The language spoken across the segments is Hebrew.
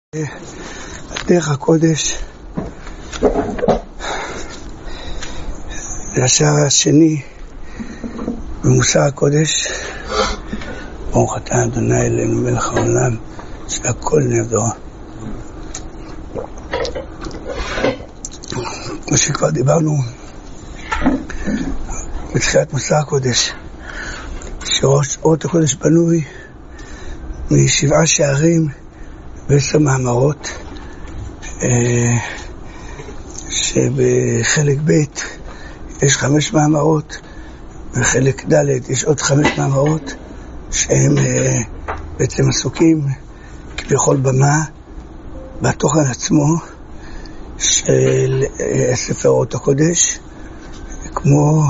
דרך הקודש זה השער השני במוסר הקודש. ברוך אתה אדוני אלוהינו מלך העולם שהכל נהדר. כמו שכבר דיברנו בתחילת מוסר הקודש, שאורות הקודש בנוי משבעה שערים ו10 מאמרות, שבחלק ב' יש 5 מאמרות, בחלק ד' יש עוד 5 מאמרות שהם בעצם עסוקים כביכול במה בתוכן עצמו של ספר אורות הקודש, כמו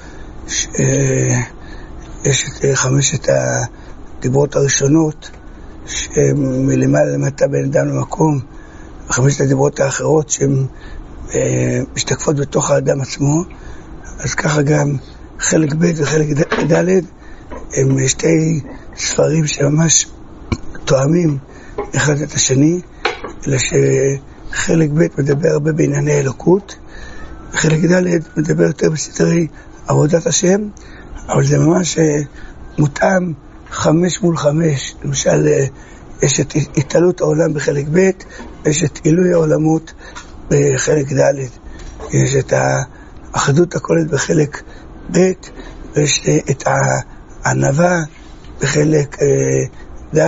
יש את 5 הדיברות הראשונות שהן מלמעלה למטה בין אדם למקום, 5 הדיברות האחרות שהן משתקפות בתוך האדם עצמו. אז ככה גם חלק ב' וחלק ד' הם שתי ספרים שממש תואמים אחד את השני, אלא שחלק ב' מדבר הרבה בענייני אלוקות, וחלק ד' מדבר יותר בסתרי עבודת השם, אבל זה ממש מותאם 5 מול 5. למשל, יש את התעלות העולם בחלק ב' ויש את עילוי העולמות בחלק ד'. יש את האחדות הכוללת בחלק ב' ויש את הענווה בחלק ד',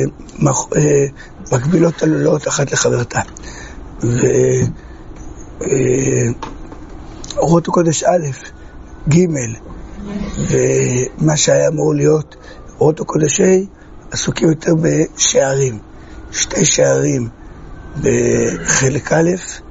מקבילות עלולות אחת לחברתה. אורות הקודש א', ג', ומה שהיה אמור להיות אורות הקודש ה' עסוקים יותר בשערים. 2 שערים בחלק א',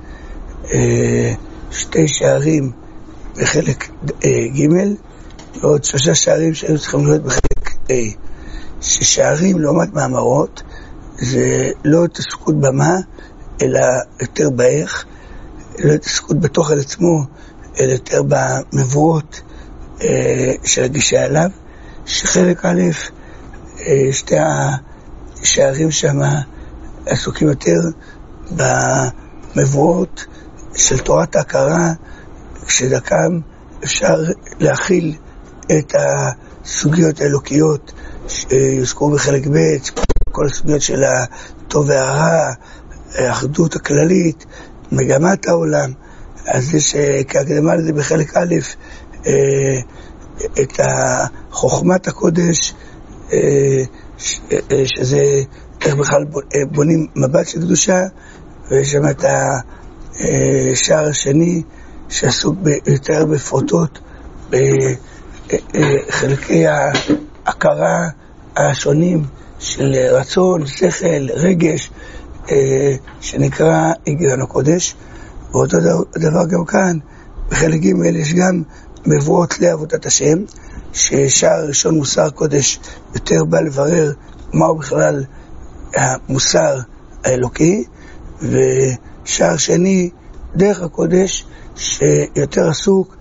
2 שערים בחלק ג', ועוד 3 שערים שהיו צריכים להיות בחלק ה'. ששערים לעומת מאמרות זה לא התעסקות במה, אלא יותר באיך, לא התעסקות בתוכן עצמו, אלא יותר במבואות של הגישה אליו. שחלק א', 2 השערים שם עסוקים יותר במבואות של תורת ההכרה, שדרכם אפשר להכיל את הסוגיות האלוקיות שיוזכרו בחלק ב', כל הסוגיות של הטוב והרע, האחדות הכללית, מגמת העולם. אז יש כהקדמה לזה בחלק א' את חוכמת הקודש, שזה איך בכלל בונים מבט של קדושה, ויש שם את השער השני שעסוק יותר בפרוטות בחלקי ההכרה השונים של רצון, שכל, רגש, שנקרא היגיון הקודש. ואותו דבר גם כאן בחלק ג' יש גם מבואות לעבודת השם, ששער ראשון מוסר קודש יותר בא לברר מהו בכלל המוסר האלוקי, ושער שני דרך הקודש שיותר עסוק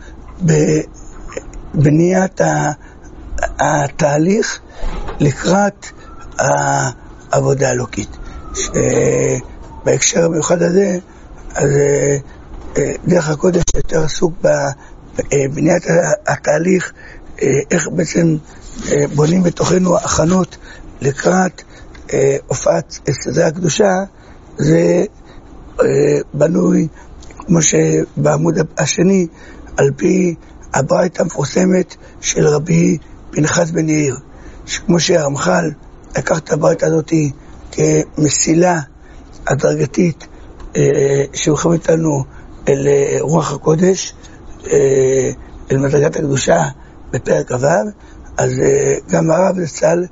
בבניית התהליך לקראת העבודה האלוקית. בהקשר המיוחד הזה, אז דרך הקודש יותר עסוק בבניית התהליך, איך בעצם בונים בתוכנו הכנות לקראת הופעת סדרי הקדושה. זה בנוי כמו שבעמוד השני על פי הברייתא המפורסמת של רבי פנחס בן יאיר, שכמו שהרמח"ל לקח את הברייתא הזאת כמסילה הדרגתית שהולכים איתנו אל רוח הקודש, אל מדרגת הקדושה בפרק ו', אז גם הרב זצ"ל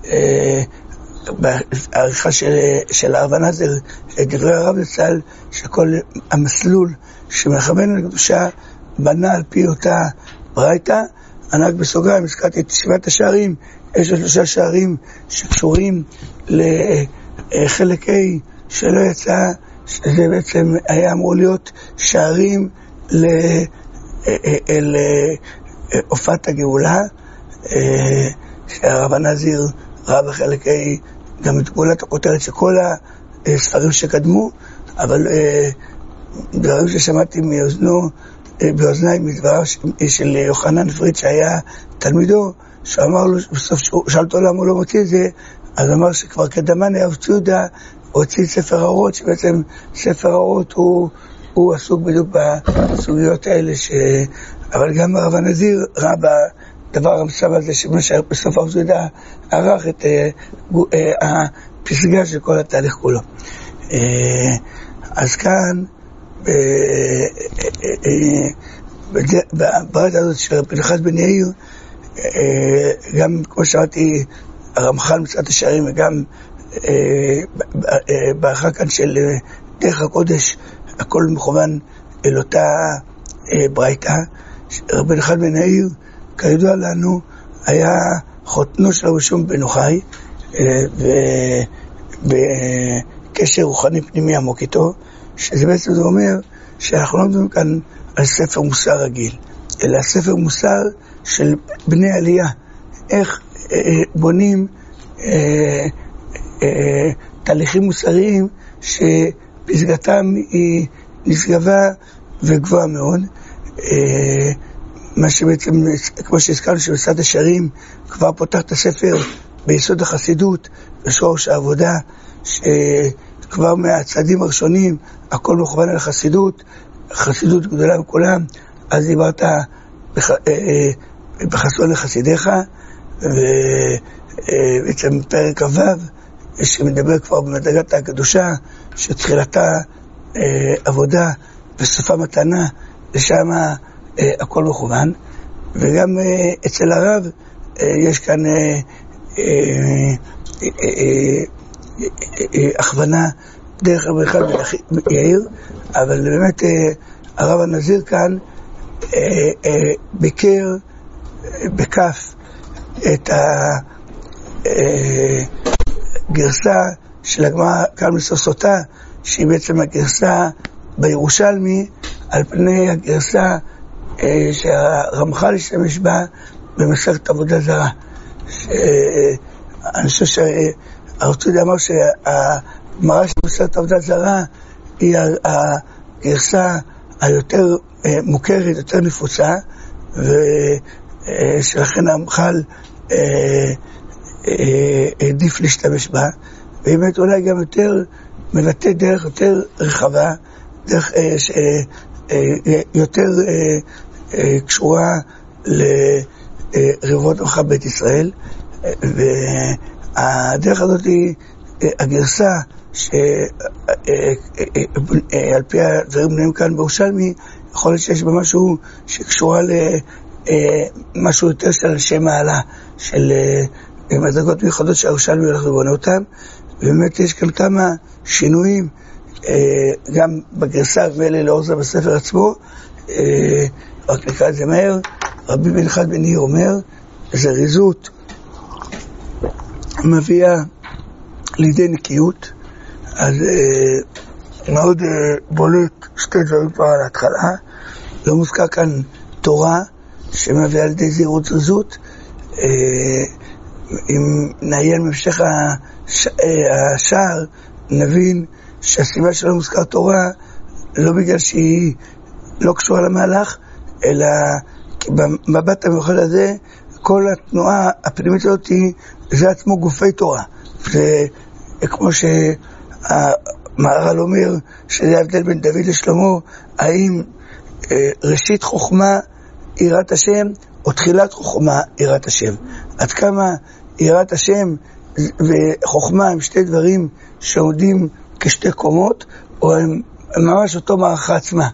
בעריכה של הרב נזר, דברי הרב זצ"ל, שכל המסלול שמכוון לקדושה בנה על פי אותה ברייתא. ענק בסוגריים, הזכרתי את 7 השערים, יש 3 שערים שקשורים לחלק ה' שלא יצא, שזה בעצם היה אמור להיות שערים אל הופעת הגאולה, שהרב נזיר ראה בחלק ה' גם את גאולת הכותרת, שכל ספרים שקדמו, אבל דברים ששמעתי באוזניי מדבריו של יוחנן פריד שהיה תלמידו, שאמר לו, בסוף שאל אותו למה הוא לא מוציא את זה, אז אמר שכבר קדמן היה אבצי יהודה הוציא ספר האורות, שבעצם ספר האורות הוא עסוק בדיוק בסוגיות האלה, אבל גם הרב הנזיר ראה בדבר המסב הזה שבסוף אבצי יהודה ערך את הפסגה של כל התהליך כולו. אז כאן בברית הזאת של פנחס בן יאיר, גם כמו שאמרתי, הרמח"ל מצוות השערים, וגם ברכה כאן של דרך הקודש, הכל מכוון אל אותה ברייתא. רבי פנחס בן יאיר, כידוע לנו, היה חותנו של רבי שמעון בן יוחאי, ובקשר רוחני פנימי עמוק איתו, שזה בעצם זה אומר שאנחנו לא מדברים כאן על ספר מוסר רגיל, אלא ספר מוסר של בני עלייה, איך בונים תהליכים מוסריים שפסגתם היא נשגבה וגבוהה מאוד. מה שבעצם, כמו שהזכרנו, שבסד השערים כבר פותח את הספר ביסוד החסידות, בשורש העבודה, שכבר מהצעדים הראשונים הכל מכוון על החסידות, חסידות גדולה מכולם. אז דיברת בחסון לחסידיך, ובעצם פרק הו"ב שמדבר כבר במדרגת הקדושה, שתחילתה עבודה וסופה מתנה, ושם הכל מכוון. וגם אצל הרב יש כאן הכוונה דרך רבי אחד בן יאיר, אבל באמת הרב הנזיר כאן ביקר בכף את הגרסה של הגמרא כאן מסוסותה, שהיא בעצם הגרסה בירושלמי על פני הגרסה שהרמח"ל השתמש בה במסכת עבודה זרה. אני חושב שהרב צבי אמר שהגמרא של מסכת עבודה זרה היא הגרסה היותר מוכרת, יותר נפוצה, ושלכן הרמח"ל העדיף להשתמש בה, ובאמת אולי גם יותר מבטא דרך יותר רחבה, דרך יותר קשורה לרבבות עמך בית ישראל. והדרך הזאת היא הגרסה שעל פי הדברים בנויים כאן בירושלמי, יכול להיות שיש בה משהו שקשורה למשהו יותר של שם מעלה, של מדרגות מיוחדות שהירושלמי הולך ובונה אותם. ובאמת יש כאן כמה שינויים גם בגרסה, ואלה לאור זה בספר עצמו. רק נקרא את זה מהר. רבי פנחס בן יאיר אומר, זריזות מביאה לידי נקיות. אז מאוד בולט שתי דברים כבר על ההתחלה. לא מוזכר כאן תורה שמביאה לידי זהירות זריזות. אם נעיין בהמשך השער, נבין שהסיבה שלא מוזכר תורה לא בגלל שהיא לא קשורה למהלך, אלא במבט המיוחד הזה כל התנועה הפנימית הזאת זה עצמו גופי תורה. זה כמו שהמהר"ל אומר שזה ההבדל בין דוד לשלמה, האם ראשית חוכמה יראת השם או תחילת חוכמה יראת השם. עד כמה יראת השם וחוכמה הם שתי דברים שעומדים כשתי קומות, או הם ממש אותו מערכה עצמה.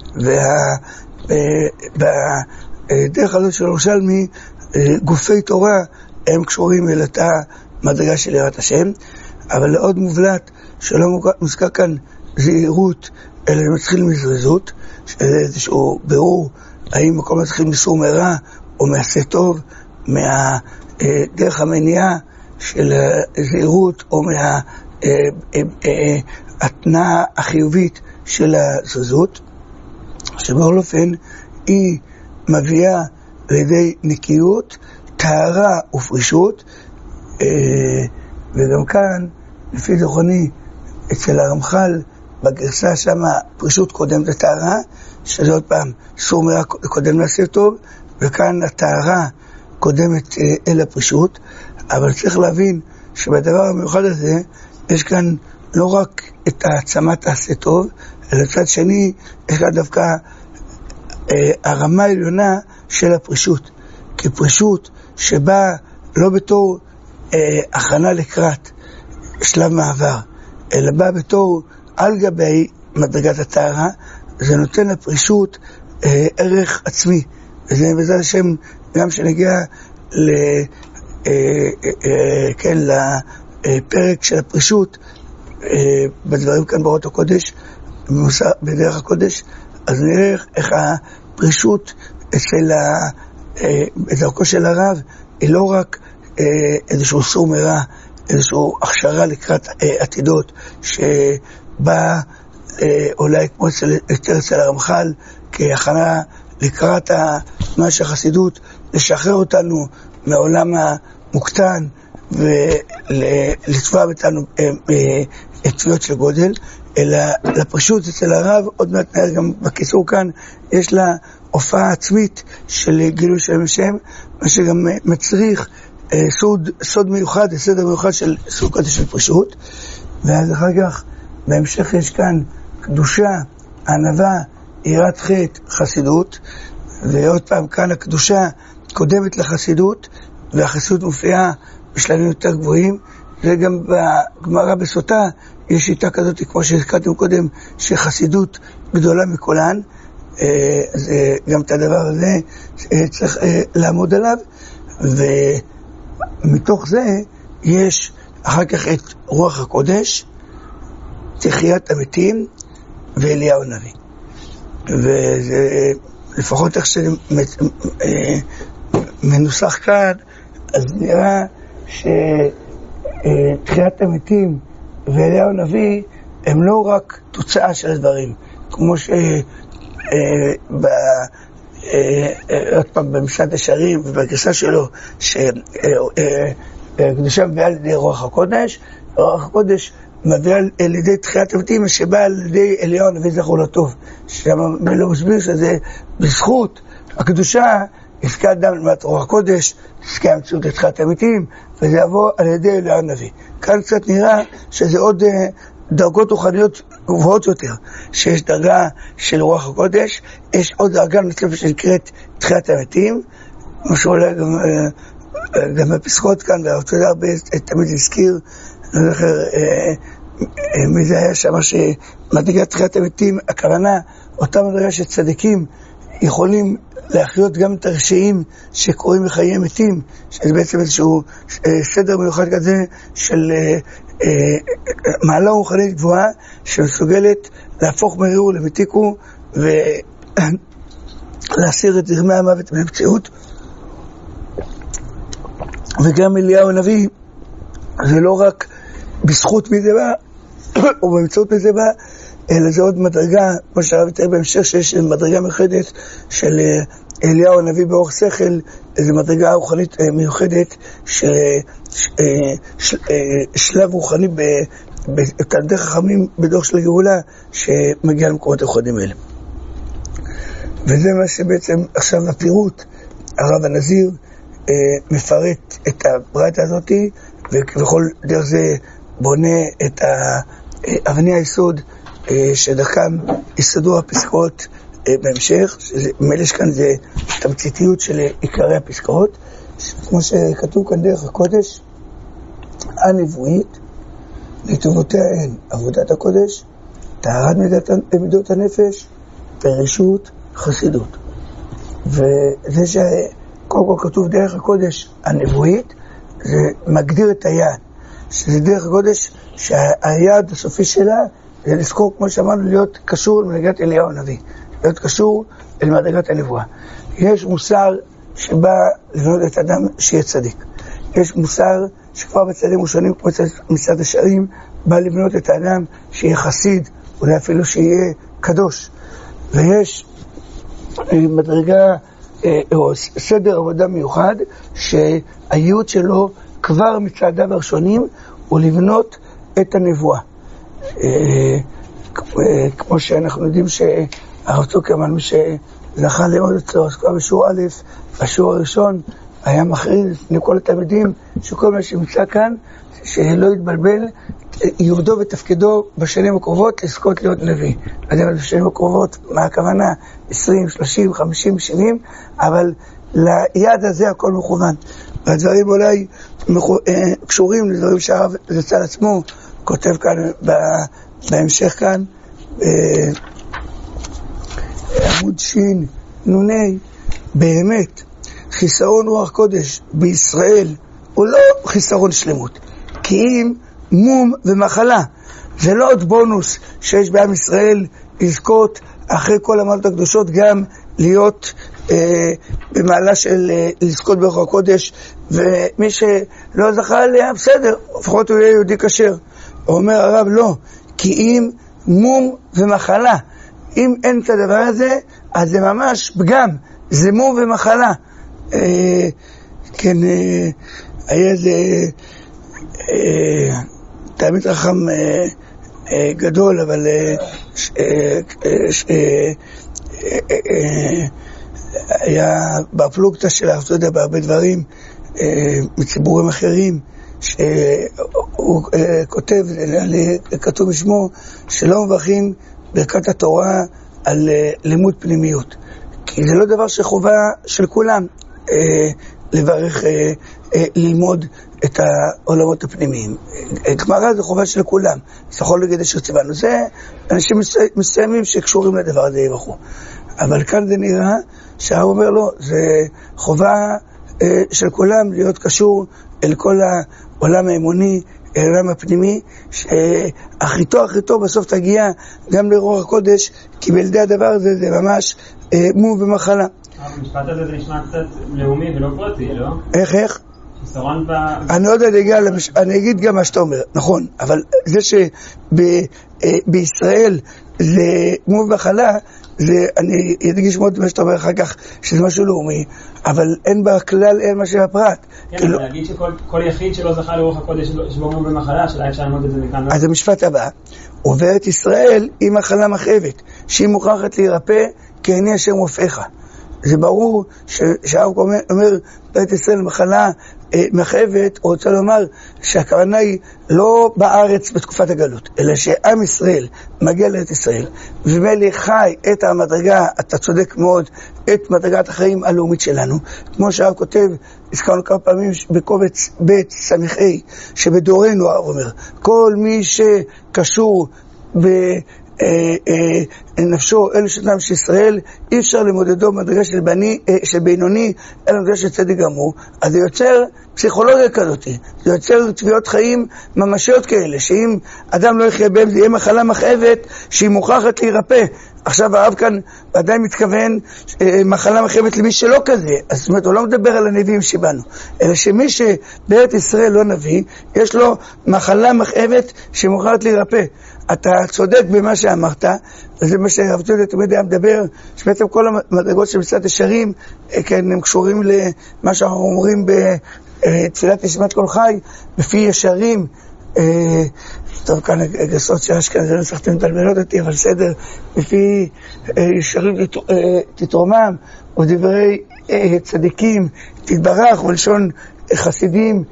ובדרך הזאת של ירושלמי, גופי תורה הם קשורים אל אותה מדרגה של יראת השם. אבל לעוד מובלט שלא מוזכר כאן זהירות, אלא מתחיל מזריזות, שזה איזשהו בירור האם מקום מתחיל מסור מרע או מעשה טוב, מהדרך המניעה של זהירות או מההתנאה החיובית של הזריזות, שבכל אופן היא מביאה לידי נקיות, טהרה ופרישות. וגם כאן, לפי זכרוני, אצל הרמח"ל, בגרסה שם פרישות קודם לטהרה, שזה עוד פעם סור מרע קודם לעשה טוב, וכאן הטהרה קודמת אל הפרישות. אבל צריך להבין שבדבר המיוחד הזה יש כאן לא רק את העצמת העשה טוב, אלא צד שני יש כאן דווקא הרמה העליונה של הפרישות, כי פרישות שבאה לא בתור הכנה לקראת שלב מעבר, אלא באה בתור על גבי מדרגת הטהרה, זה נותן לפרישות ערך עצמי. וזה בעזרת השם גם שנגיע לפרק של הפרישות בדברים כאן באורות הקודש, בדרך הקודש, אז נראה איך הפרישות בדרכו של הרב היא לא רק איזשהו סור מרע, איזשהו הכשרה לקראת עתידות שבא אולי כמו יותר אצל הרמח"ל כהכנה לקראת מה שהחסידות לשחרר אותנו מהעולם המוקטן ולתבוע אותנו תביעות של גודל, אלא לפרישות אצל הרב, עוד מעט נראה גם בקיצור כאן, יש לה הופעה עצמית של גילוי של השם, מה שגם מצריך סוד מיוחד, סדר מיוחד של סוד קודש של פרישות. ואז אחר כך בהמשך יש כאן קדושה, ענווה, יראת חטא, חסידות, ועוד פעם כאן הקדושה קודמת לחסידות, והחסידות מופיעה בשלבים יותר גבוהים. וגם בגמרא בסוטה יש שיטה כזאת, כמו שהזכרתם קודם, שחסידות גדולה מכולן. אז גם את הדבר הזה צריך לעמוד עליו, ומתוך זה יש אחר כך את רוח הקודש, תחיית המתים ואליהו הנביא. וזה לפחות איך שמנוסח כאן, אז נראה שתחיית המתים ואליהו הנביא הם לא רק תוצאה של הדברים, כמו עוד פעם במשרד השערים ובגרסה שלו שקדושה מביאה על ידי רוח הקודש, רוח הקודש מביאה על ידי תחיית המתים שבאה על ידי אליהו הנביא זכור לטוב, שם לא מסביר שזה בזכות הקדושה יזכה אדם למעט רוח הקודש, יזכה המציאות לתחיית המתים, וזה יבוא על ידי אליהו הנביא. כאן קצת נראה שזה עוד דרגות רוחניות גבוהות יותר, שיש דרגה של רוח הקודש, יש עוד דרגה נוספת שנקראת תחיית המתים, כמו שאולי גם בפסקות כאן, והרצאה הרבה תמיד הזכיר, אני לא זוכר מי זה היה שם, שמדרגת תחיית המתים, הכוונה, אותה מדרגה שצדיקים יכולים להחיות גם את הרשעים שקוראים לחיי מתים, שזה בעצם איזשהו סדר מיוחד כזה של מעלה רוחנית גבוהה שמסוגלת להפוך מרירו למתיקו ולהסיר את זרמי המוות מהמציאות. וגם אליהו הנביא זה לא רק בזכות מי זה בא או באמצעות מי זה בא, אלא זה עוד מדרגה, כמו שהרב יתאר בהמשך, שיש מדרגה מיוחדת של אליהו הנביא באורח שכל, איזו מדרגה רוחנית מיוחדת שלב רוחני בתלמידי חכמים בדור של הגאולה שמגיע למקומות היחודיים האלה. וזה מה שבעצם עכשיו הפירוט, הרב הנזיר מפרט את הברייתא הזאת, וכביכול דרך זה בונה את אבני היסוד שדרכם יסודו הפסקאות בהמשך. מלש כאן זה תמציתיות של עיקרי הפסקאות, כמו שכתוב כאן דרך הקודש הנבואית, לטובותיה הן עבודת הקודש, טהרת מידות הנפש, פרישות, חסידות. וזה שקודם כל כתוב דרך הקודש הנבואית, זה מגדיר את היעד, שזה דרך הקודש שהיעד הסופי שלה זה לזכור, כמו שאמרנו, להיות קשור למדרגת אליהו הנביא, להיות קשור אל מדרגת הנבואה. יש מוסר שבא לבנות את האדם שיהיה צדיק. יש מוסר שכבר בצעדים ראשונים, כמו מצד השערים, בא לבנות את האדם שיהיה חסיד, אולי אפילו שיהיה קדוש. ויש מדרגה או סדר עבודה מיוחד שהייעוד שלו כבר מצעדיו הראשונים הוא לבנות את הנבואה. כמו שאנחנו יודעים שהרב צוקרמן, מי שזכה ללמוד אצלו, אז כבר בשיעור א', בשיעור הראשון, היה מכריז לפני כל התלמידים שכל מה שנמצא כאן, שלא יתבלבל, ייעודו ותפקידו בשנים הקרובות לזכות להיות נביא. לא יודע בשנים הקרובות, מה הכוונה? 20, 30, 50, 70, אבל ליעד הזה הכל מכוון. והדברים אולי קשורים לדברים שהרב זצ"ל עצמו כותב כאן בהמשך כאן, עמוד שין, נוני, באמת, חיסרון רוח קודש בישראל הוא לא חיסרון שלמות, כי אם מום ומחלה, זה לא עוד בונוס שיש בעם ישראל לזכות אחרי כל המעלות הקדושות גם להיות במעלה של לזכות ברוח הקודש, ומי שלא זכה עליה בסדר, לפחות הוא יהיה יהודי כשר. אומר הרב לא, כי אם מום ומחלה, אם אין את הדבר הזה, אז זה ממש פגם, זה מום ומחלה. כן, היה איזה תלמיד חכם גדול, אבל היה בפלוגתא שלה, אתה יודע, בהרבה דברים מציבורים אחרים, שהוא כותב, כתוב בשמו, שלא מברכים ברכת התורה על לימוד פנימיות, כי זה לא דבר שחובה של כולם לברך, ללמוד את העולמות הפנימיים. גמרא זה חובה של כולם, אז יכול להגיד אשר ציוונו. זה אנשים מסוימים שקשורים לדבר הזה יברכו. אבל כאן זה נראה שהרב אומר לו, זה חובה של כולם להיות קשור אל כל העולם האמוני, אל העולם הפנימי, שהכי טוב בסוף תגיע גם לרוח הקודש, כי בלדי הדבר הזה זה ממש מום ומחלה. המשפט הזה זה נשמע קצת לאומי ולא פרטי, לא? איך? אני עוד אני אגיד גם מה שאתה אומר, נכון, אבל זה שבישראל זה מום ומחלה, אני אדגיש מאוד מה שאתה אומר אחר כך, שזה משהו לאומי, אבל אין בכלל, אין משהו בפרט. כן, אבל להגיד שכל יחיד שלא זכה לרוח הקודש שבו מום ומחלה, שאלה אפשר ללמוד את זה מכאן. אז המשפט הבא, עוברת ישראל היא מחלה מכאבת, שהיא מוכרחת להירפא, כי אני השם רופאיך. זה ברור שהרב אומר, בית ישראל מחלה מכאבת, הוא רוצה לומר שהכוונה היא לא בארץ בתקופת הגלות, אלא שעם ישראל מגיע לארץ ישראל, ומלא חי את המדרגה, אתה צודק מאוד, את מדרגת החיים הלאומית שלנו, כמו שהרב כותב, הזכרנו כמה פעמים בקובץ בית סמכי, שבדורנו הרב אומר, כל מי שקשור נפשו אלו שנם של ישראל, אי אפשר למודדו מדרגה של בינוני אלא מדרגה של צדיק גמור. אז זה יוצר פסיכולוגיה כזאת, זה יוצר תביעות חיים ממשיות כאלה, שאם אדם לא יחיה בהם זה יהיה מחלה מכאבת שהיא מוכרחת להירפא. עכשיו הרב כאן עדיין מתכוון מחלה מכאבת למי שלא כזה, אז זאת אומרת הוא לא מדבר על הנביאים שבנו, אלא שמי שבארץ ישראל לא נביא, יש לו מחלה מכאבת שמוכרחת להירפא. אתה צודק במה שאמרת, וזה מה שהרב צודק תמיד היה מדבר, שבעצם כל המדרגות של מצוות ישרים, כן, הם קשורים למה שאנחנו אומרים בתפילת נשמת כל חי, בפי ישרים, טוב, כאן הגסות שיש כאן, זה לא צריכים לתלבלות אותי, אבל בסדר, בפי ישרים תתרומם, או דברי צדיקים תתברך, ולשון חסידים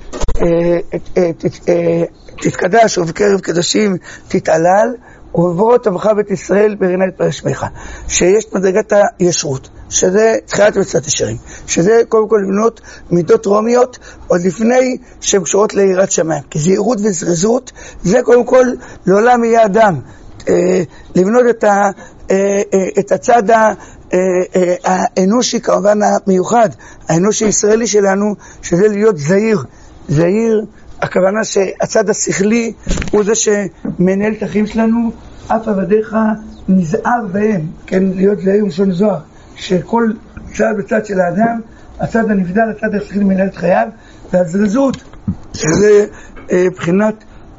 תתקדש, ובקרב קדושים תתעלל, ובבורות עמך בית ישראל ברינה את פרש שמך, שיש מדרגת הישרות, שזה תחילת מצוות ישרים, שזה קודם כל לבנות מידות רומיות עוד לפני שהן קשורות ליראת שמיים, כי זהירות וזריזות זה קודם כל לעולם יהיה אדם, לבנות את הצד האנושי כמובן המיוחד, האנושי הישראלי שלנו, שזה להיות זהיר, הכוונה שהצד השכלי הוא זה שמנהל את החיים שלנו, אף עבדיך נזהר בהם, כן, להיות זהיר משון זוהר, שכל צד בצד של האדם, הצד הנבדל, הצד השכלי מנהל את חייו, והזריזות, שזה בחינת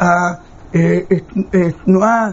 התנועה,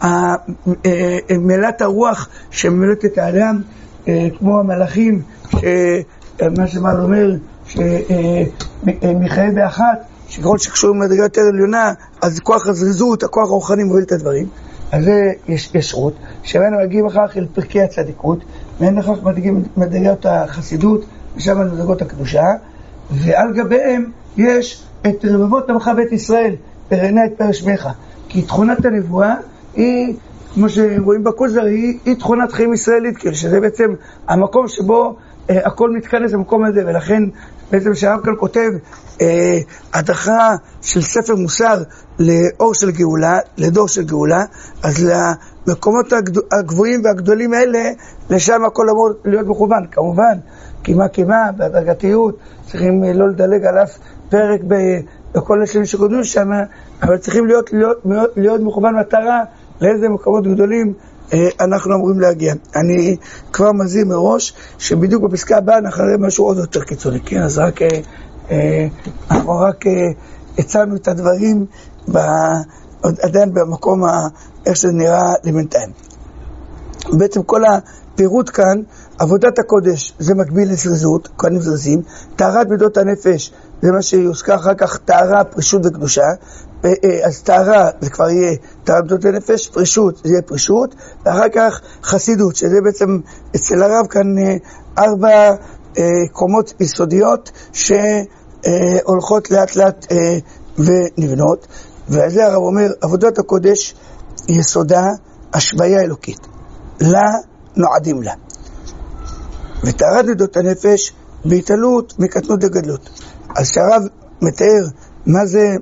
מלאת הרוח שממלאת את האדם, כמו המלאכים, מה שמעל אומר, שמיכאל באחת, שככל שקשורים לדרגה יותר עליונה, אז כוח הזריזות, הכוח הרוחני מוביל את הדברים. אז זה יש רות, שמנו מגיעים אחר אל פרקי הצדיקות, ואין לכך מדרגים מדרגות החסידות, ושם מדרגות הקדושה, ועל גביהם יש את רבבות עמך בית ישראל, פרענה את פרא שמך. כי תכונת הנבואה היא, כמו שרואים בכוזר, היא תכונת חיים ישראלית, כאילו שזה בעצם המקום שבו הכל מתכנס למקום הזה, ולכן בעצם שהרב כאן כותב הדחה של ספר מוסר לאור של גאולה, לדור של גאולה, אז למקומות הגבוהים והגדולים האלה, לשם הכל אמור להיות מכוון. כמובן, קימה, בהדרגתיות, צריכים לא לדלג על אף פרק בכל השנים שקודמו שם, אבל צריכים להיות מכוון מטרה לאיזה מקומות גדולים אנחנו אמורים להגיע. אני כבר מזהיר מראש שבדיוק בפסקה הבאה אנחנו נראה משהו עוד יותר קיצוני, כן? אז אנחנו רק הצענו את הדברים עדיין במקום איך שזה נראה לבינתיים. בעצם כל הפירוט כאן, עבודת הקודש זה מקביל לזריזות, כהנים זריזים, טהרת מידות הנפש זה מה שיוזכר אחר כך, טהרה, פרישות וקדושה. אז טהרה זה כבר יהיה טהרת מידות הנפש, פרישות זה יהיה פרישות, ואחר כך חסידות, שזה בעצם אצל הרב כאן 4 קומות יסודיות שהולכות לאט לאט ונבנות. ועל זה הרב אומר, עבודת הקודש יסודה השוויה אלוקית, לה נועדים לה. וטהרת מידות הנפש בהתעלות מקטנות לגדלות. אז שהרב מתאר מה זה,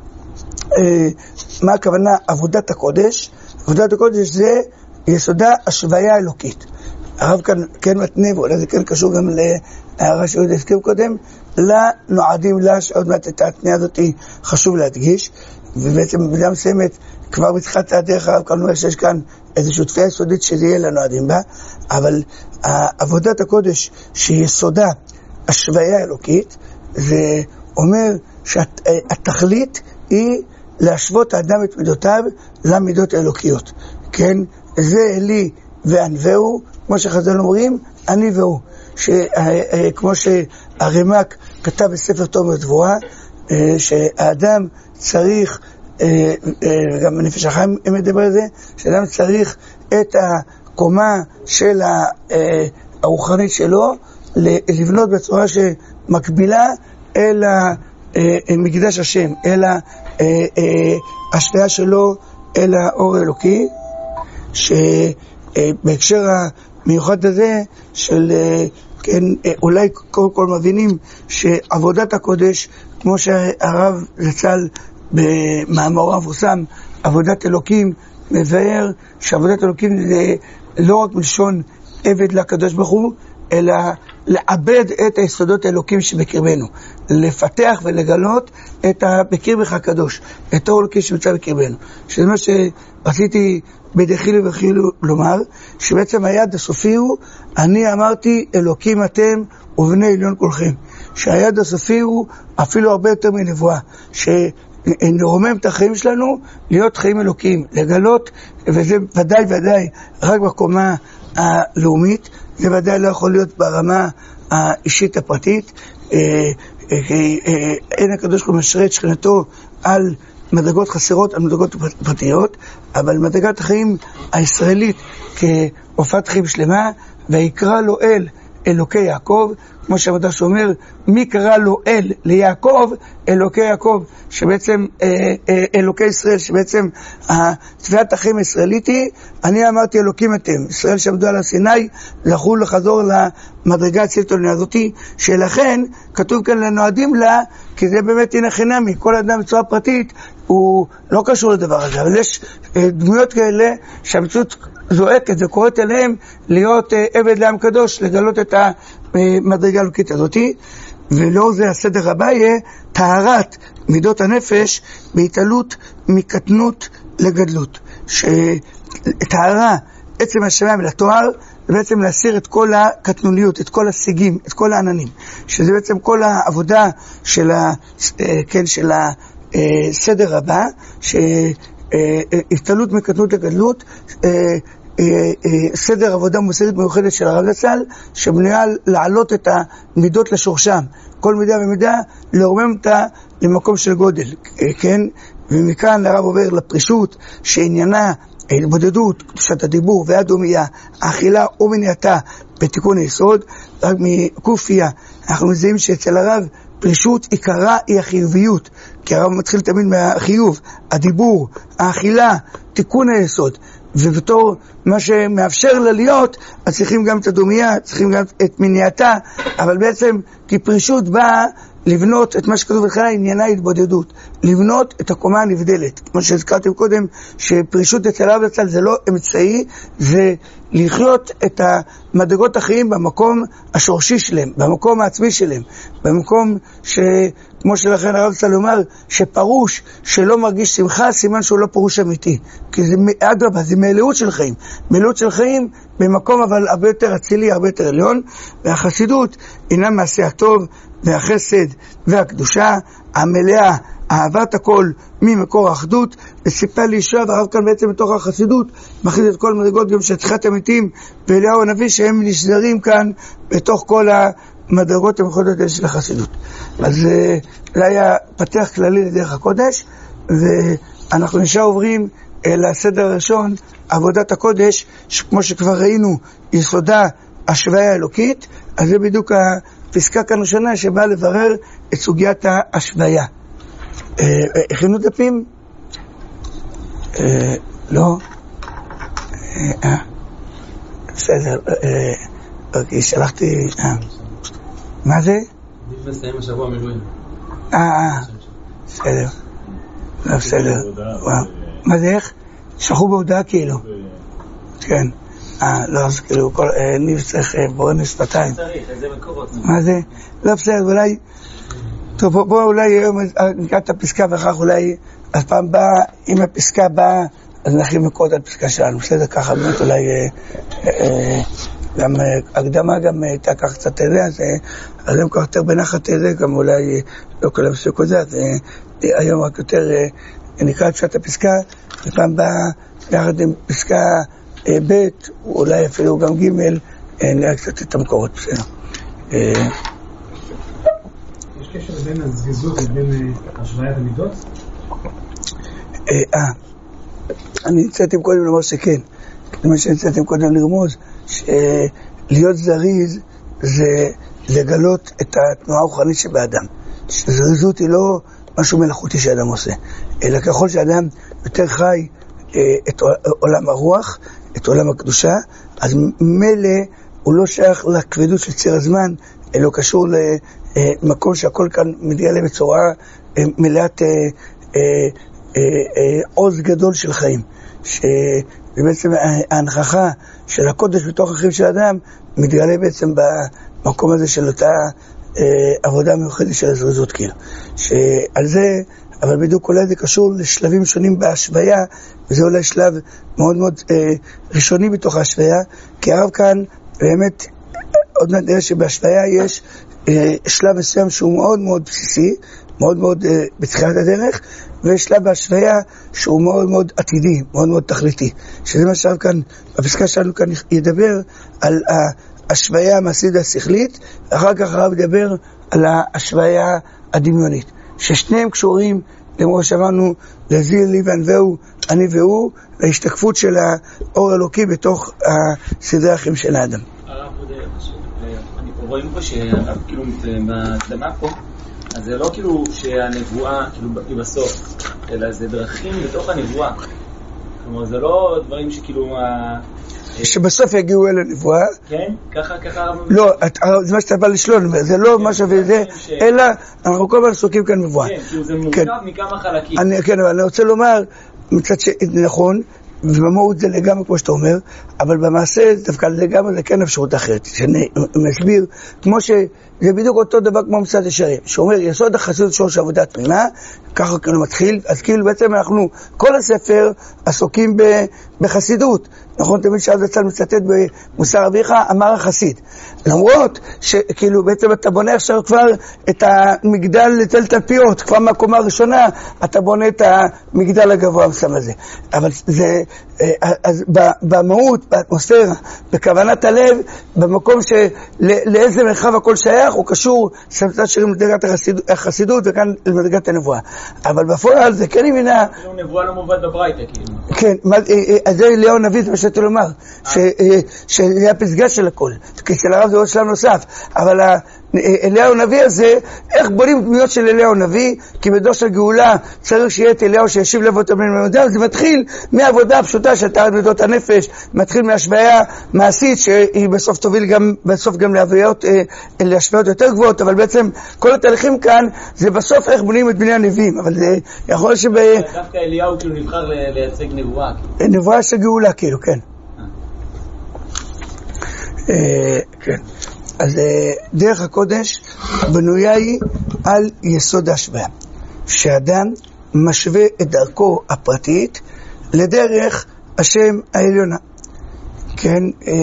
מה הכוונה עבודת הקודש. עבודת הקודש זה יסודה השוויה אלוקית. הרב כאן כן מתנה, ואולי זה כן קשור גם להערה שעוד הסכים קודם, לה נועדים לה, שעוד מעט את התניה הזאת חשוב להדגיש, ובעצם במידה מסוימת כבר בתחילת הדרך הרב כאן אומר שיש כאן איזושהי תפייה יסודית שזה יהיה לנו נועדים בה, אבל עבודת הקודש שיסודה השוויה אלוקית, זה אומר שהתכלית היא להשוות האדם את מידותיו למידות האלוקיות. כן, זה אלי וענווהו, כמו שחז"ל אומרים, אני והוא. כמו שהרמ"ק כתב בספר תומר דבורה, שהאדם צריך, גם בנפש החיים מדבר על זה, שהאדם צריך את הקומה של הרוחנית שלו, לבנות בצורה שמקבילה אל מקדש השם, אל ההשוואה שלו אל האור האלוקי, שבהקשר המיוחד הזה של, כן, אולי קודם כל מבינים שעבודת הקודש, כמו שהרב זצ"ל במאמרו המפורסם, עבודת אלוקים, מבאר שעבודת אלוקים זה לא רק מלשון עבד לקדוש ברוך הוא, אלא לעבד את היסודות האלוקים שבקרבנו, לפתח ולגלות את בקרבך הקדוש, את האור האלוקי שנמצא בקרבנו. שזה מה שרציתי בדחילו וחילו לומר, שבעצם היד הסופי הוא, אני אמרתי אלוקים אתם ובני עליון כולכם. שהיד הסופי הוא אפילו הרבה יותר מנבואה, שנרומם את החיים שלנו להיות חיים אלוקיים, לגלות, וזה ודאי רק בקומה הלאומית, זה ודאי לא יכול להיות ברמה האישית הפרטית, אין הקדוש ברוך הוא משרה את שכינתו על מדרגות חסרות, על מדרגות פרטיות, אבל מדרגת החיים הישראלית כהופעת חיים שלמה, ויקרא לו אל אלוקי יעקב, כמו שהמדרש אומר, מי קרא לו אל ליעקב? אלוקי יעקב, שבעצם אלוקי ישראל, שבעצם תביעת החיים הישראלית היא, אני אמרתי אלוקים אתם, ישראל שעמדו על הסיני, זכו לחזור למדרגה הצלטוניה הזאת, שלכן כתוב כאן לנועדים לה, כי זה באמת הנה חינמי, כל אדם בצורה פרטית, הוא לא קשור לדבר הזה, אבל יש דמויות כאלה שהמציאות זועקת וקוראת אליהם להיות עבד לעם קדוש, לגלות את המדרגה האלוקית הזאת, ולא זה הסדר הבא יהיה טהרת מידות הנפש בהתעלות מקטנות לגדלות. שטהרה עצם השמיים לתואר, זה בעצם להסיר את כל הקטנוניות, את כל השיגים, את כל העננים, שזה בעצם כל העבודה של של הסדר הבא, שהתעלות מקטנות לגדלות, סדר עבודה מוסרית מיוחדת של הרב זצ"ל, שבנויה להעלות את המידות לשורשם, כל מידה ומידה, לרומם את למקום של גודל, כן? ומכאן הרב עובר לפרישות שעניינה ההתבודדות, קדושת הדיבור והדומיה, האכילה ומניעתה בתיקון היסוד. רק מקופיה אנחנו מזהים שאצל הרב פרישות עיקרה היא החיוביות, כי הרב מתחיל תמיד מהחיוב, הדיבור, האכילה, תיקון היסוד, ובתור מה שמאפשר לה להיות, אז צריכים גם את הדומיה, צריכים גם את מניעתה, אבל בעצם כי פרישות באה לבנות את מה שכתוב בתחילה, עניינה התבודדות, לבנות את הקומה הנבדלת, כמו שהזכרתם קודם, שפרישות אצל הרב זצ"ל זה לא אמצעי, זה לחיות את המדרגות החיים במקום השורשי שלהם, במקום העצמי שלהם, במקום כמו שלכן הרב זצ"ל אומר, שפרוש שלא מרגיש שמחה, סימן שהוא לא פרוש אמיתי, כי זה אדרבה, זה מלאות של חיים, מלאות של חיים במקום אבל הרבה יותר אצילי, הרבה יותר עליון. והחסידות אינה מעשה הטוב והחסד והקדושה המלאה, אהבת הכל ממקור האחדות, וסיפר לישוע. והרב כאן בעצם בתוך החסידות מכניס את כל מדרגות גם של תחיית המתים ואליהו הנביא, שהם נשזרים כאן בתוך כל המדרגות המחודות של החסידות. אז זה היה פתח כללי לדרך הקודש, ואנחנו נשאר עוברים לסדר הראשון, עבודת הקודש, כמו שכבר ראינו, יסודה השוויה האלוקית. אז זה בדיוק הפסקה כאן ראשונה שבאה לברר את סוגיית השוויה. הכינו דפים? לא? בסדר, אוקיי, שלחתי... מה זה? אני מסיים השבוע מילואים. בסדר. לא, בסדר. מה זה איך? שלחו בהודעה כאילו. כן. לא, אז כאילו, אני צריך בורנס שפתיים. איזה מקורות? מה זה? לא, בסדר, אולי... טוב, בואו אולי היום נקרא את הפסקה ואחר אולי, אז פעם באה, אם הפסקה באה, אז נכין מקורות על הפסקה שלנו. בסדר, ככה באמת אולי... גם הקדמה גם הייתה ככה קצת אז הם כך יותר בנחת גם אולי לא כל הפסוק הזה, אז היום רק יותר נקרא את הפסקה, ופעם באה יחד עם פסקה ב' אולי אפילו גם ג' נראה קצת את המקורות. בסדר. יש קשר בין הזיזות ובין השוויית המידות? אני נצאתם קודם לומר שכן, מה שנצאתם קודם לרמוז, שלהיות זריז זה לגלות את התנועה הרוחנית שבאדם. שזריזות היא לא משהו מלאכותי שאדם עושה, אלא ככל שאדם יותר חי את עולם הרוח, את עולם הקדושה, אז מלא הוא לא שייך לכבדות של ציר הזמן, אלא קשור למקום שהכל כאן מגיע להם בצורה מלאת עוז גדול של חיים. שבעצם ההנכחה של הקודש בתוך החיים של האדם מתגלה בעצם במקום הזה של אותה עבודה מיוחדת של הזריזות כאילו. שעל זה, אבל בדיוק אולי זה קשור לשלבים שונים בהשוויה, וזה אולי שלב מאוד מאוד ראשוני בתוך ההשוויה, כי הרב כאן באמת עוד מעט נראה שבהשוויה יש שלב מסוים שהוא מאוד מאוד בסיסי, מאוד מאוד בתחילת הדרך, ויש שלב בהשוויה שהוא מאוד מאוד עתידי, מאוד מאוד תכליתי, שזה מה שהרב כאן, בפסקה שלנו כאן ידבר על ההשוויה המעשית השכלית, אחר כך הרב ידבר על ההשוויה הדמיונית, ששניהם קשורים, למרות שאמרנו, לזיל לי וענווהו, אני והוא, להשתקפות של האור אלוקי בתוך סדרי החיים של האדם. הרב, רואים פה שכאילו בהקדמה פה, אז זה לא כאילו שהנבואה כאילו היא בסוף, אלא זה דרכים בתוך הנבואה. כלומר, זה לא דברים שכאילו... שבסוף יגיעו אל הנבואה. כן? ככה... לא, זה מה שאתה בא לשלול, זה לא מה שווה זה, אלא אנחנו כל הזמן עסוקים כאן נבואה. כן, כאילו זה מורכב מכמה חלקים. כן, אבל אני רוצה לומר, מצד שנכון, ובמהות זה לגמרי כמו שאתה אומר, אבל במעשה דווקא לגמרי זה כן אפשרות אחרת, שאני מסביר, כמו שזה בדיוק אותו דבר כמו מצד ישרים, שאומר יסוד החסידות שורש עבודה תמימה, ככה כאילו מתחיל, אז כאילו בעצם אנחנו, כל הספר עסוקים בחסידות, נכון? תמיד שעד זצ"ל מצטט במוסר אביך, אמר החסיד, למרות שכאילו בעצם אתה בונה עכשיו כבר את המגדל לתל תלפיות, כבר מהקומה הראשונה אתה בונה את המגדל הגבוה המסם הזה, אבל זה אז במהות, באטמוספירה, בכוונת הלב, במקום לאיזה מרחב הכל שייך, הוא קשור סמסת שירים לדרגת החסידות וכאן לדרגת הנבואה. אבל בפועל זה כן ימינה... נבואה לא מובד בברייתא, כאילו. כן, אז זה אליהו הנביא, זה מה שאתה לומר, שזה הפסגה של הכל, כי אצל הרב זה עוד שלב נוסף, אבל אליהו הנביא הזה, איך בונים דמויות של אליהו הנביא? כי בדור של גאולה צריך שיהיה את אליהו שישיב לב אותו בני ממדם, זה מתחיל מהעבודה הפשוטה של טהרת מידות הנפש, מתחיל מהשוויה מעשית שהיא בסוף תוביל בסוף גם להשוויות יותר גבוהות, אבל בעצם כל התהליכים כאן זה בסוף איך בונים את בני הנביאים, אבל זה יכול דווקא אליהו כאילו נבחר לייצג נבואה. נבואה של גאולה כאילו, כן. כן. אז דרך הקודש בנויה היא על יסוד ההשוואה, שאדם משווה את דרכו הפרטית לדרך השם העליונה, כן,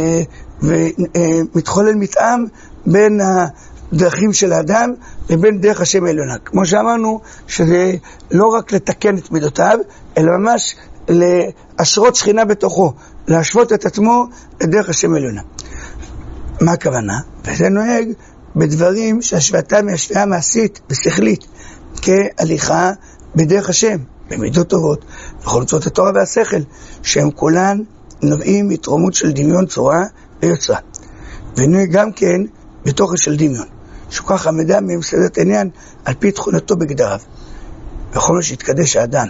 ומתחולל מתאם בין הדרכים של האדם לבין דרך השם העליונה, כמו שאמרנו שזה לא רק לתקן את מידותיו אלא ממש להשרות שכינה בתוכו, להשוות את עצמו לדרך השם העליונה. מה הכוונה? וזה נוהג בדברים שהשוואתם היא השוואה מעשית ושכלית, כהליכה בדרך השם, במידות טובות, בכל מצוות התורה והשכל, שהם כולן נובעים מתרומות של דמיון צורה ויוצרה. ונוהג גם כן בתוכן של דמיון, שכוח המדע ממסדת עניין על פי תכונתו בגדריו. בכל מה שהתקדש האדם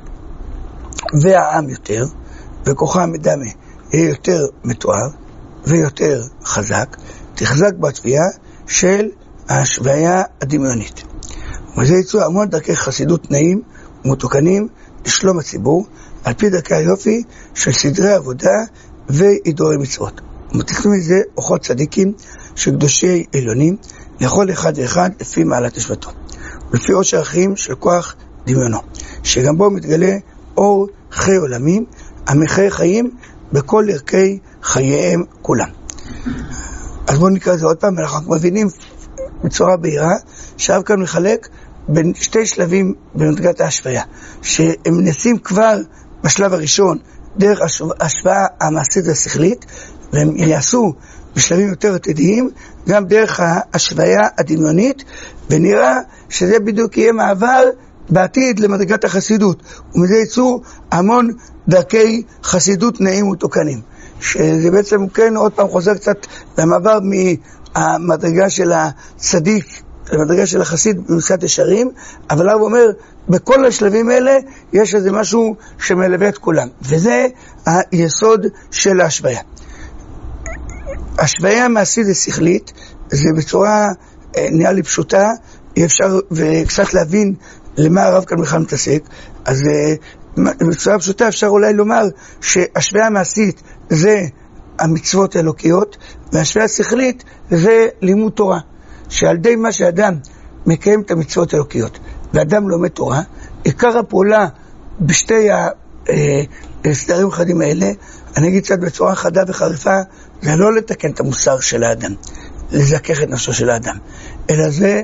והעם יותר, וכוחה המדע יהיה יותר מתואר, ויותר חזק, תחזק בתביעה של ההשוואה הדמיונית. וזה יצאו המון דרכי חסידות נעים ומתוקנים לשלום הציבור, על פי דרכי היופי של סדרי עבודה והידורי מצוות. ומתקנים מזה אוחות צדיקים של קדושי עליונים, לכל אחד ואחד לפי מעלת השבתו, ולפי עושר החיים של כוח דמיונו, שגם בו מתגלה אור חי עולמים, המחי חיים בכל ערכי חייהם כולם. אז בואו נקרא את זה עוד פעם, אנחנו מבינים בצורה בהירה שהרב כאן מחלק בין שתי שלבים במדרגת ההשוואה, שהם נסים כבר בשלב הראשון דרך ההשוואה המעשית והשכלית, והם יעשו בשלבים יותר עתידיים גם דרך ההשוואה הדמיונית, ונראה שזה בדיוק יהיה מעבר בעתיד למדרגת החסידות, ומזה יצאו המון דרכי חסידות נעים ותוקנים, שזה בעצם כן עוד פעם חוזר קצת למעבר מהמדרגה של הצדיק למדרגה של החסיד במסעת ישרים, אבל הרב אומר בכל השלבים האלה יש איזה משהו שמלווה את כולם, וזה היסוד של ההשוואה. השוואה מעשית ושכלית זה בצורה נראה לי פשוטה, אפשר וקצת להבין למה הרב כאן בכלל מתעסק. אז בצורה פשוטה אפשר אולי לומר שהשוואה המעשית זה המצוות האלוקיות, והשוואה השכלית זה לימוד תורה, שעל די מה שאדם מקיים את המצוות האלוקיות ואדם לומד תורה, עיקר הפעולה בשתי הסדרים חדים האלה, אני אגיד קצת בצורה חדה וחריפה, זה לא לתקן את המוסר של האדם, לזכך את נפשו של האדם, אלא זה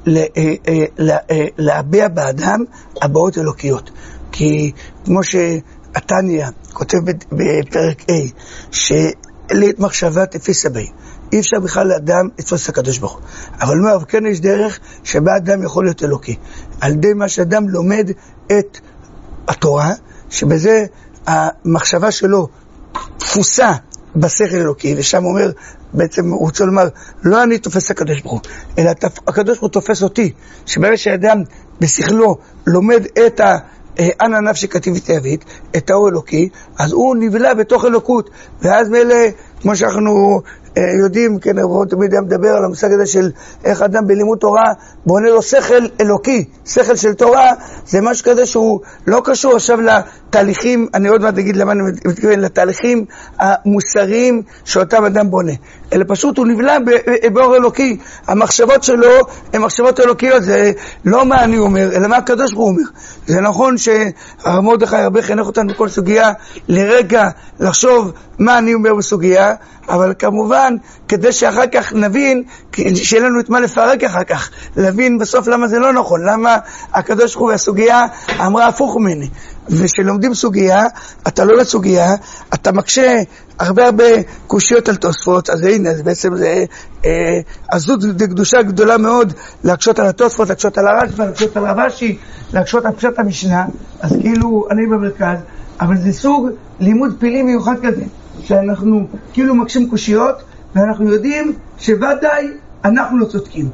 להביע באדם הבעות אלוקיות. כי כמו שהתניא כותב בפרק A, שלית מחשבה תפיסה בי, אי אפשר בכלל לאדם לתפוס את הקדוש ברוך הוא. אבל מה, כן יש דרך שבה אדם יכול להיות אלוקי, על ידי מה שאדם לומד את התורה, שבזה המחשבה שלו תפוסה בשכל אלוקי, ושם אומר, בעצם הוא רוצה לומר, לא אני תופס את הקדוש ברוך הוא, אלא הקדוש ברוך הוא תופס אותי, שברגע שאדם בשכלו לומד את אנא נפשי כתיבתי אבית, את האור אלוקי, אז הוא נבלע בתוך אלוקות, ואז מאלה, כמו שאנחנו יודעים, כן, הרב תמיד מדבר על המושג הזה של איך אדם בלימוד תורה בונה לו שכל אלוקי, שכל של תורה, זה משהו כזה שהוא לא קשור עכשיו לתהליכים, אני עוד מעט אגיד למה אני מתכוון, לתהליכים המוסריים שאותם אדם בונה, אלא פשוט הוא נבלע באור אלוקי, המחשבות שלו הן מחשבות אלוקיות, זה לא מה אני אומר, אלא מה הקדוש ברוך הוא אומר. זה נכון שהרב מרדכי הרבה חינך אותנו בכל סוגיה לרגע לחשוב מה אני אומר בסוגיה, אבל כמובן, כדי שאחר כך נבין, שיהיה לנו את מה לפרק אחר כך, להבין בסוף למה זה לא נכון, למה הקדוש ברוך הוא והסוגיה אמרה הפוך ממני. ושלומדים סוגיה, אתה לא לסוגיה, אתה מקשה הרבה קושיות על תוספות, אז הנה, אז בעצם זה עזות קדושה גדולה מאוד להקשות על התוספות, להקשות על הרשב"א, להקשות על רבשי, להקשות על פשט המשנה, אז כאילו אני במרכז, אבל זה סוג לימוד פילים מיוחד כזה, שאנחנו כאילו מקשים קושיות, ואנחנו יודעים שוודאי אנחנו לא צודקים.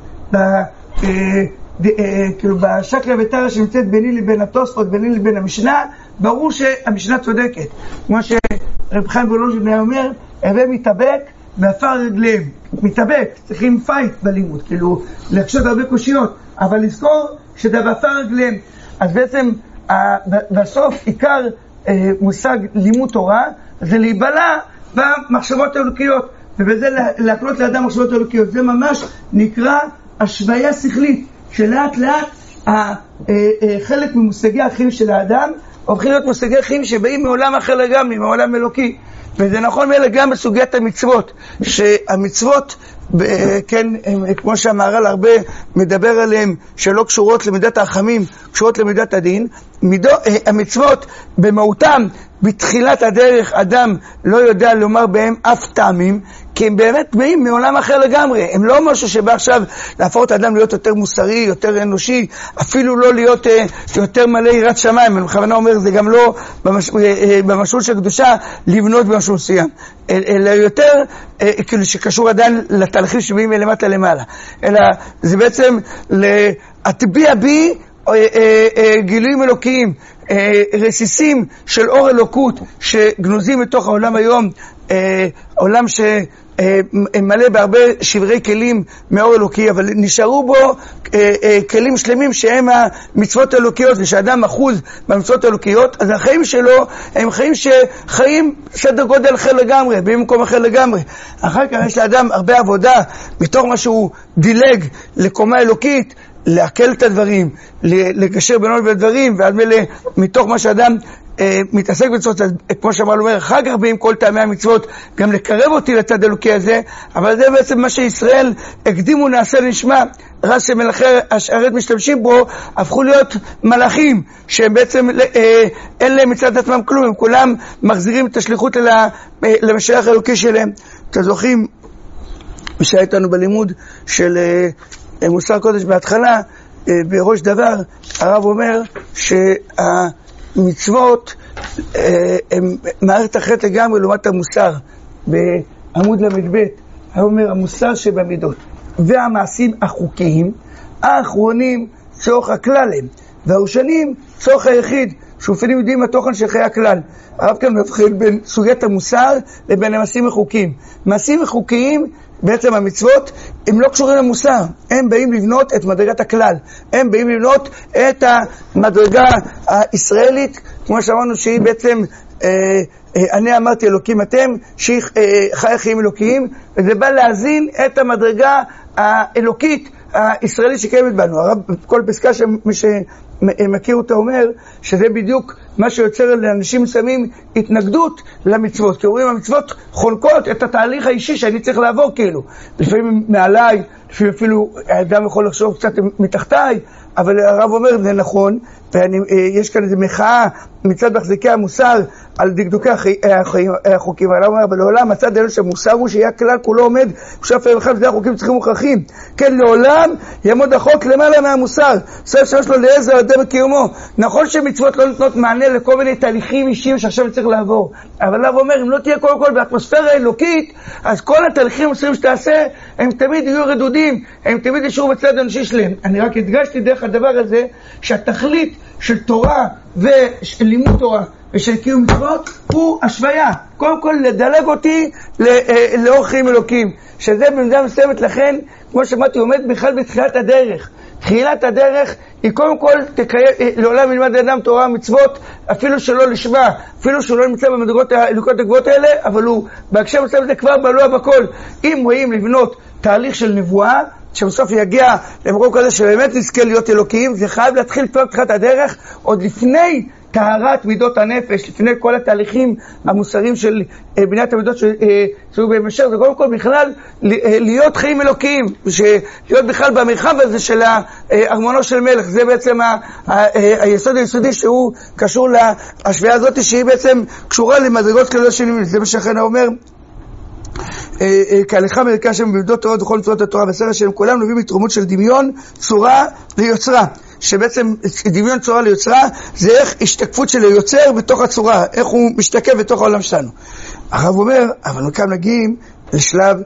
כאילו בשקלא וטריא שנמצאת ביני לבין התוספות, ביני לבין המשנה, ברור שהמשנה צודקת. כמו שרב חיים וולוז'ין אומר, הווה מתאבק ועפר רגליהם. מתאבק, צריכים פייט בלימוד, כאילו להקשות הרבה קושיות, אבל לזכור שזה בעפר רגליהם. אז בעצם בסוף עיקר מושג לימוד תורה זה להיבלע במחשבות האלוקיות, ובזה להקלות לאדם מחשבות האלוקיות. זה ממש נקרא השוויה שכלית, שלאט לאט חלק ממושגי החיים של האדם הופכים להיות מושגי חיים שבאים מעולם אחר לגמרי, מעולם אלוקי. וזה נכון מאלה גם בסוגיית המצוות, שהמצוות, כן, כמו שהמהר"ל הרבה מדבר עליהם, שלא קשורות למידת הרחמים, קשורות למידת הדין. המצוות במהותם, בתחילת הדרך, אדם לא יודע לומר בהם אף טעמים, כי הם באמת באים מעולם אחר לגמרי. הם לא משהו שבא עכשיו להפוך את האדם להיות יותר מוסרי, יותר אנושי, אפילו לא להיות יותר מלא יראת שמיים. אני בכוונה אומר, זה גם לא במשול של קדושה לבנות במשול מסוים, אלא יותר כאילו שקשור עדיין לתהליכים שבאים מלמטה למעלה. אלא זה בעצם להטביע בי גילויים אלוקיים, רסיסים של אור אלוקות שגנוזים מתוך העולם היום, עולם שמלא בהרבה שברי כלים מאור אלוקי, אבל נשארו בו כלים שלמים שהם המצוות האלוקיות, ושאדם אחוז במצוות האלוקיות, אז החיים שלו הם חיים שחיים סדר גודל אחר לגמרי, במקום אחר לגמרי. אחר כך יש לאדם הרבה עבודה מתוך מה שהוא דילג לקומה אלוקית, להקל את הדברים, לגשר בינו לבין הדברים, ועד מלא מתוך מה שאדם מתעסק במצוות, כמו שאמר אומר, אחר כך באים כל טעמי המצוות, גם לקרב אותי לצד אלוקי הזה, אבל זה בעצם מה שישראל הקדימו נעשה נשמע. רש"י מלאכי השרת משתמשים בו, הפכו להיות מלאכים, שהם בעצם אין להם מצד עצמם כלום, הם כולם מחזירים את השליחות למשלח האלוקי שלהם. אתם זוכרים, שהיה איתנו בלימוד של מוסר קודש בהתחלה, בראש דבר, הרב אומר שהמצוות הם מערכת אחרת לגמרי לעומת המוסר. בעמוד למ"ב, הרב אומר, המוסר שבמידות והמעשים החוקיים, האחרונים צורך הכלל הם, והראשונים צורך היחיד, שאופנים יודעים התוכן של חיי הכלל. הרב כאן מבחין בין סוגיית המוסר לבין המעשים החוקיים. מעשים החוקיים, בעצם המצוות, הם לא קשורים למוסר, הם באים לבנות את מדרגת הכלל, הם באים לבנות את המדרגה הישראלית, כמו שאמרנו שהיא בעצם, אני אמרתי אלוקים אתם, שהיא חי חיים אלוקיים, וזה בא להזין את המדרגה האלוקית הישראלית שקיימת בנו. הרב, כל פסקה שמי שמכיר אותה אומר, שזה בדיוק מה שיוצר לאנשים מסוימים התנגדות למצוות, כי אומרים המצוות חונקות את התהליך האישי שאני צריך לעבור כאילו, לפעמים מעליי, לפעמים אפילו האדם יכול לחשוב קצת מתחתיי, אבל הרב אומר זה נכון, ויש כאן איזו מחאה מצד מחזיקי המוסר על דקדוקי החוקים. הרב אומר, אבל לעולם הצד העליון שהמוסר הוא שיהיה הכלל כולו עומד, כשאף אחד זה החוקים צריכים מוכרחים, כן, לעולם יעמוד החוק למעלה מהמוסר, סוף שיש לו לעזר על ידי בקיומו. נכון שמצוות לא נותנות מענה לכל מיני תהליכים אישיים שעכשיו צריך לעבור, אבל הרב אומר, אם לא תהיה קודם כל באטמוספירה האלוקית, אז כל התהליכים המוסריים שתעשה הם תמיד יהיו רדודים, הם תמיד ישארו בצד האנושי שלהם. אני רק הדגשתי דרך הדבר הזה שהתכלית של תורה ושל לימוד תורה ושל קיום מצוות הוא השוויה, קודם כל לדלג אותי לאור חיים אלוקים, שזה במידה מסוימת. לכן כמו שאמרתי, עומד בכלל בתחילת הדרך. תחילת הדרך היא קודם כל לעולם ילמד האדם תורה ומצוות, אפילו שלא לשמה, אפילו שהוא לא נמצא במדרגות האלוקות הגבוהות האלה, אבל הוא בהקשר מסוים זה כבר בלוע בכל. אם רואים לבנות תהליך של נבואה שבסוף יגיע למקום כזה שבאמת נזכה להיות אלוקים, זה חייב להתחיל כבר בתחילת הדרך, עוד לפני טהרת מידות הנפש, לפני כל התהליכים המוסריים של בניית המידות שהיו במשך, זה קודם כל בכלל להיות חיים אלוקיים, להיות בכלל במרחב הזה של ארמונו של מלך. זה בעצם היסוד היסודי שהוא קשור להשוואה הזאת, שהיא בעצם קשורה למדרגות כללות שנים. זה מה שהכנה אומר, כהלכה מלכה שם במידות תורה וכל מצוות התורה בסדר שהם כולם נובעים מתרומות של דמיון צורה ליוצרה, שבעצם דמיון צורה ליוצרה זה איך השתקפות של היוצר בתוך הצורה, איך הוא משתקף בתוך העולם שלנו. הרב אומר, אבל מכאן מגיעים לשלב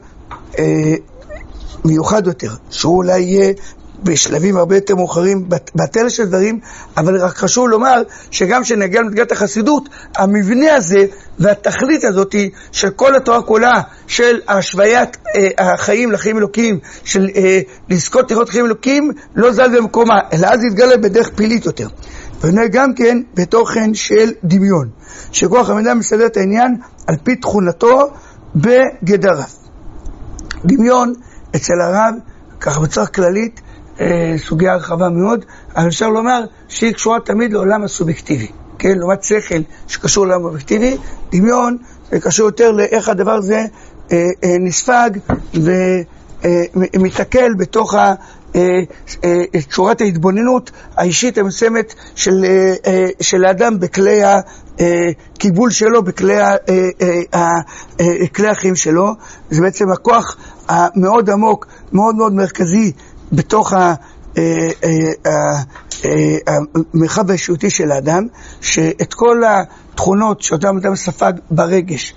מיוחד יותר, שהוא אולי יהיה בשלבים הרבה יותר מאוחרים בתל של דברים, אבל רק חשוב לומר שגם שנגיע למדרגת החסידות, המבנה הזה והתכלית הזאת של כל התורה כולה, של השוויית החיים לחיים אלוקיים, של לזכות לראות חיים אלוקיים, לא זל במקומה, אלא אז יתגלה בדרך פילית יותר. ונראה גם כן בתוכן של דמיון, שכוח המידע מסדר את העניין על פי תכונתו בגדריו. דמיון אצל הרב, ככה בצורה כללית, סוגיה רחבה מאוד, אבל אפשר לומר שהיא קשורה תמיד לעולם הסובייקטיבי, כן? לעומת שכל שקשור לעולם האובייקטיבי, דמיון זה קשור יותר לאיך הדבר הזה נספג ומתעכל בתוך צורת ההתבוננות האישית המסוימת של האדם בכלי הקיבול שלו, בכלי החיים שלו. זה בעצם הכוח המאוד עמוק, מאוד מאוד מרכזי בתוך המרחב האישיותי של האדם, שאת כל התכונות שאותם אדם ספג ברגש,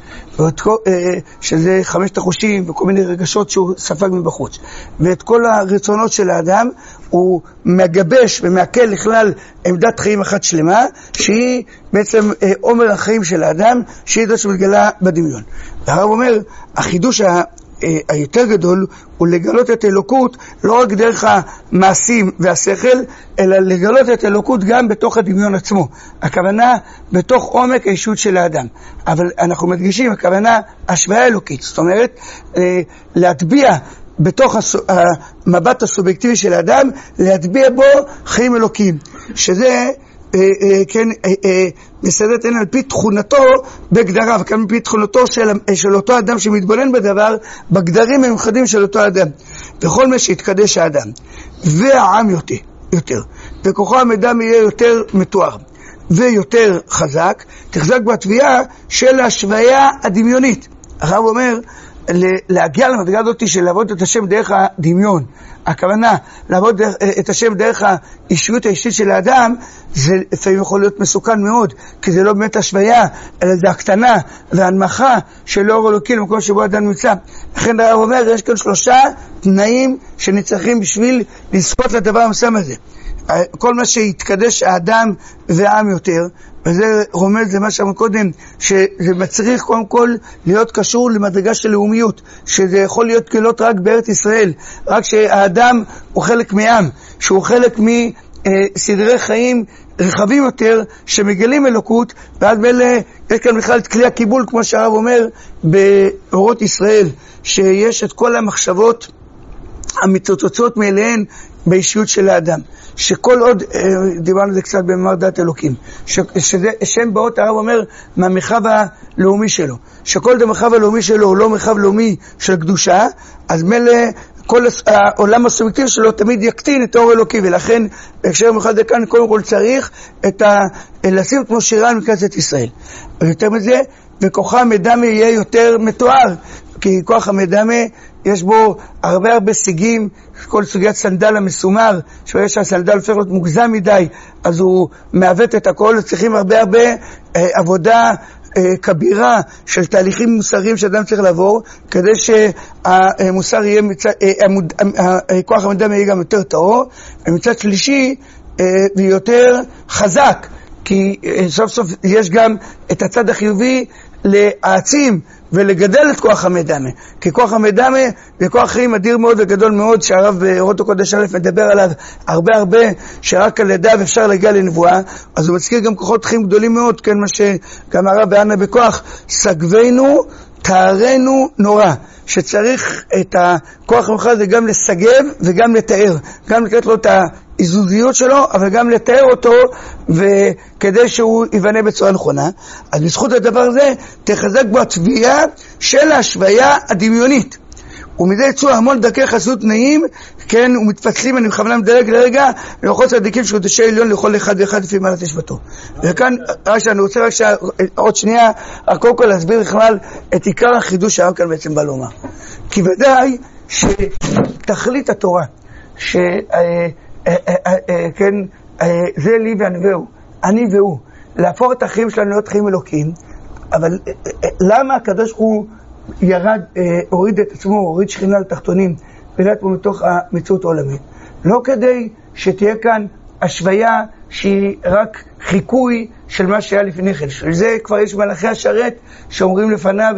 שזה 5 החושים וכל מיני רגשות שהוא ספג מבחוץ, ואת כל הרצונות של האדם הוא מגבש ומעכל לכלל עמדת חיים אחת שלמה, שהיא בעצם עומר החיים של האדם, שהיא זאת שמתגלה בדמיון. והרב אומר, החידוש היותר גדול הוא לגלות את אלוקות לא רק דרך המעשים והשכל, אלא לגלות את אלוקות גם בתוך הדמיון עצמו. הכוונה בתוך עומק האישות של האדם. אבל אנחנו מדגישים, הכוונה השוואה אלוקית. זאת אומרת, להטביע בתוך המבט הסובייקטיבי של האדם, להטביע בו חיים אלוקיים. שזה כן, מסדת אין על פי תכונתו בגדריו, כאן על פי תכונתו של אותו אדם שמתבונן בדבר, בגדרים המיוחדים של אותו אדם. וכל מה שיתקדש האדם והעם יותר וכוחו המדם יהיה יותר מתואר ויותר חזק, תחזק בתביעה של השוויה הדמיונית. הרב אומר, להגיע למדרגה הזאת של לעבוד את השם דרך הדמיון, הכוונה לעבוד את השם דרך האישיות האישית של האדם, זה לפעמים יכול להיות מסוכן מאוד, כי זה לא באמת השוויה, אלא זה הקטנה והנמכה של אור אלוקי למקום שבו האדם נמצא. לכן הרב אומר, יש כאן 3 תנאים שנצטרכים בשביל לזכות לדבר המסוים הזה. כל מה שיתקדש האדם והעם יותר, וזה רומז למה שאמרנו קודם, שזה מצריך קודם כל להיות קשור למדרגה של לאומיות, שזה יכול להיות קהילות רק בארץ ישראל, רק שהאדם הוא חלק מעם, שהוא חלק מסדרי חיים רחבים יותר שמגלים אלוקות, ועד מלא יש כאן בכלל את כלי הקיבול, כמו שהרב אומר באורות ישראל, שיש את כל המחשבות המצוצצות מאליהן באישיות של האדם, שכל עוד, דיברנו על זה קצת במאמר דעת אלוקים, שהם באות, הרב אומר, מהמרחב הלאומי שלו, שכל המרחב הלאומי שלו הוא לא מרחב לאומי של קדושה, אז מלא כל העולם הסובייקטיבי שלו תמיד יקטין את האור אלוקי, ולכן בהקשר מיוחד כאן קודם כל צריך לשים כמו שירן מכנסת ישראל. ויותר מזה, וכוחה המדמה יהיה יותר מתואר, כי כוח המדמה יש בו הרבה שיגים, כל סוגיית סנדל המסומר, שרואה שהסנדל הופך להיות מוגזם מדי, אז הוא מעוות את הכל, צריכים הרבה עבודה כבירה של תהליכים מוסריים שאדם צריך לעבור, כדי שהמוסר יהיה, כוח המדמה יהיה גם יותר טהור, ומצד שלישי, ויותר חזק, כי סוף סוף יש גם את הצד החיובי להעצים ולגדל את כוח המדמה, כי כוח המדמה זה כוח חיים אדיר מאוד וגדול מאוד, שהרב באורות הקודש א' מדבר עליו הרבה, שרק על ידיו אפשר להגיע לנבואה. אז הוא מזכיר גם כוחות חיים גדולים מאוד, כן, מה שגם הרב בענה בכוח, סגבנו תארנו נורא, שצריך את הכוח המחד זה גם לסגב וגם לתאר, גם לתת לו את האיזוזיות שלו, אבל גם לתאר אותו, וכדי שהוא ייבנה בצורה נכונה. אז בזכות הדבר הזה תחזק בו התביעה של ההשוויה הדמיונית. ומזה יצאו המון דרכי חסידות נעים, כן, ומתפצלים, אני בכוונה מדלג לרגע, ללכות צדיקים של קדושי עליון לכל אחד ואחד לפי מעלת ישבתו. וכאן, אני רוצה רק עוד שנייה, קודם כל להסביר בכלל את עיקר החידוש שהרב כאן בעצם בא לומר. כי ודאי שתכלית התורה, כן, זה לי והנבאו, אני והוא, להפוך את החיים שלנו להיות חיים אלוקים, אבל למה הקדוש הוא ירד, הוריד את עצמו, הוריד שכינה לתחתונים, ולד פה מתוך המציאות העולמית? לא כדי שתהיה כאן השוויה שהיא רק חיקוי של מה שהיה לפני כן. שזה כבר יש מלאכי השרת שאומרים לפניו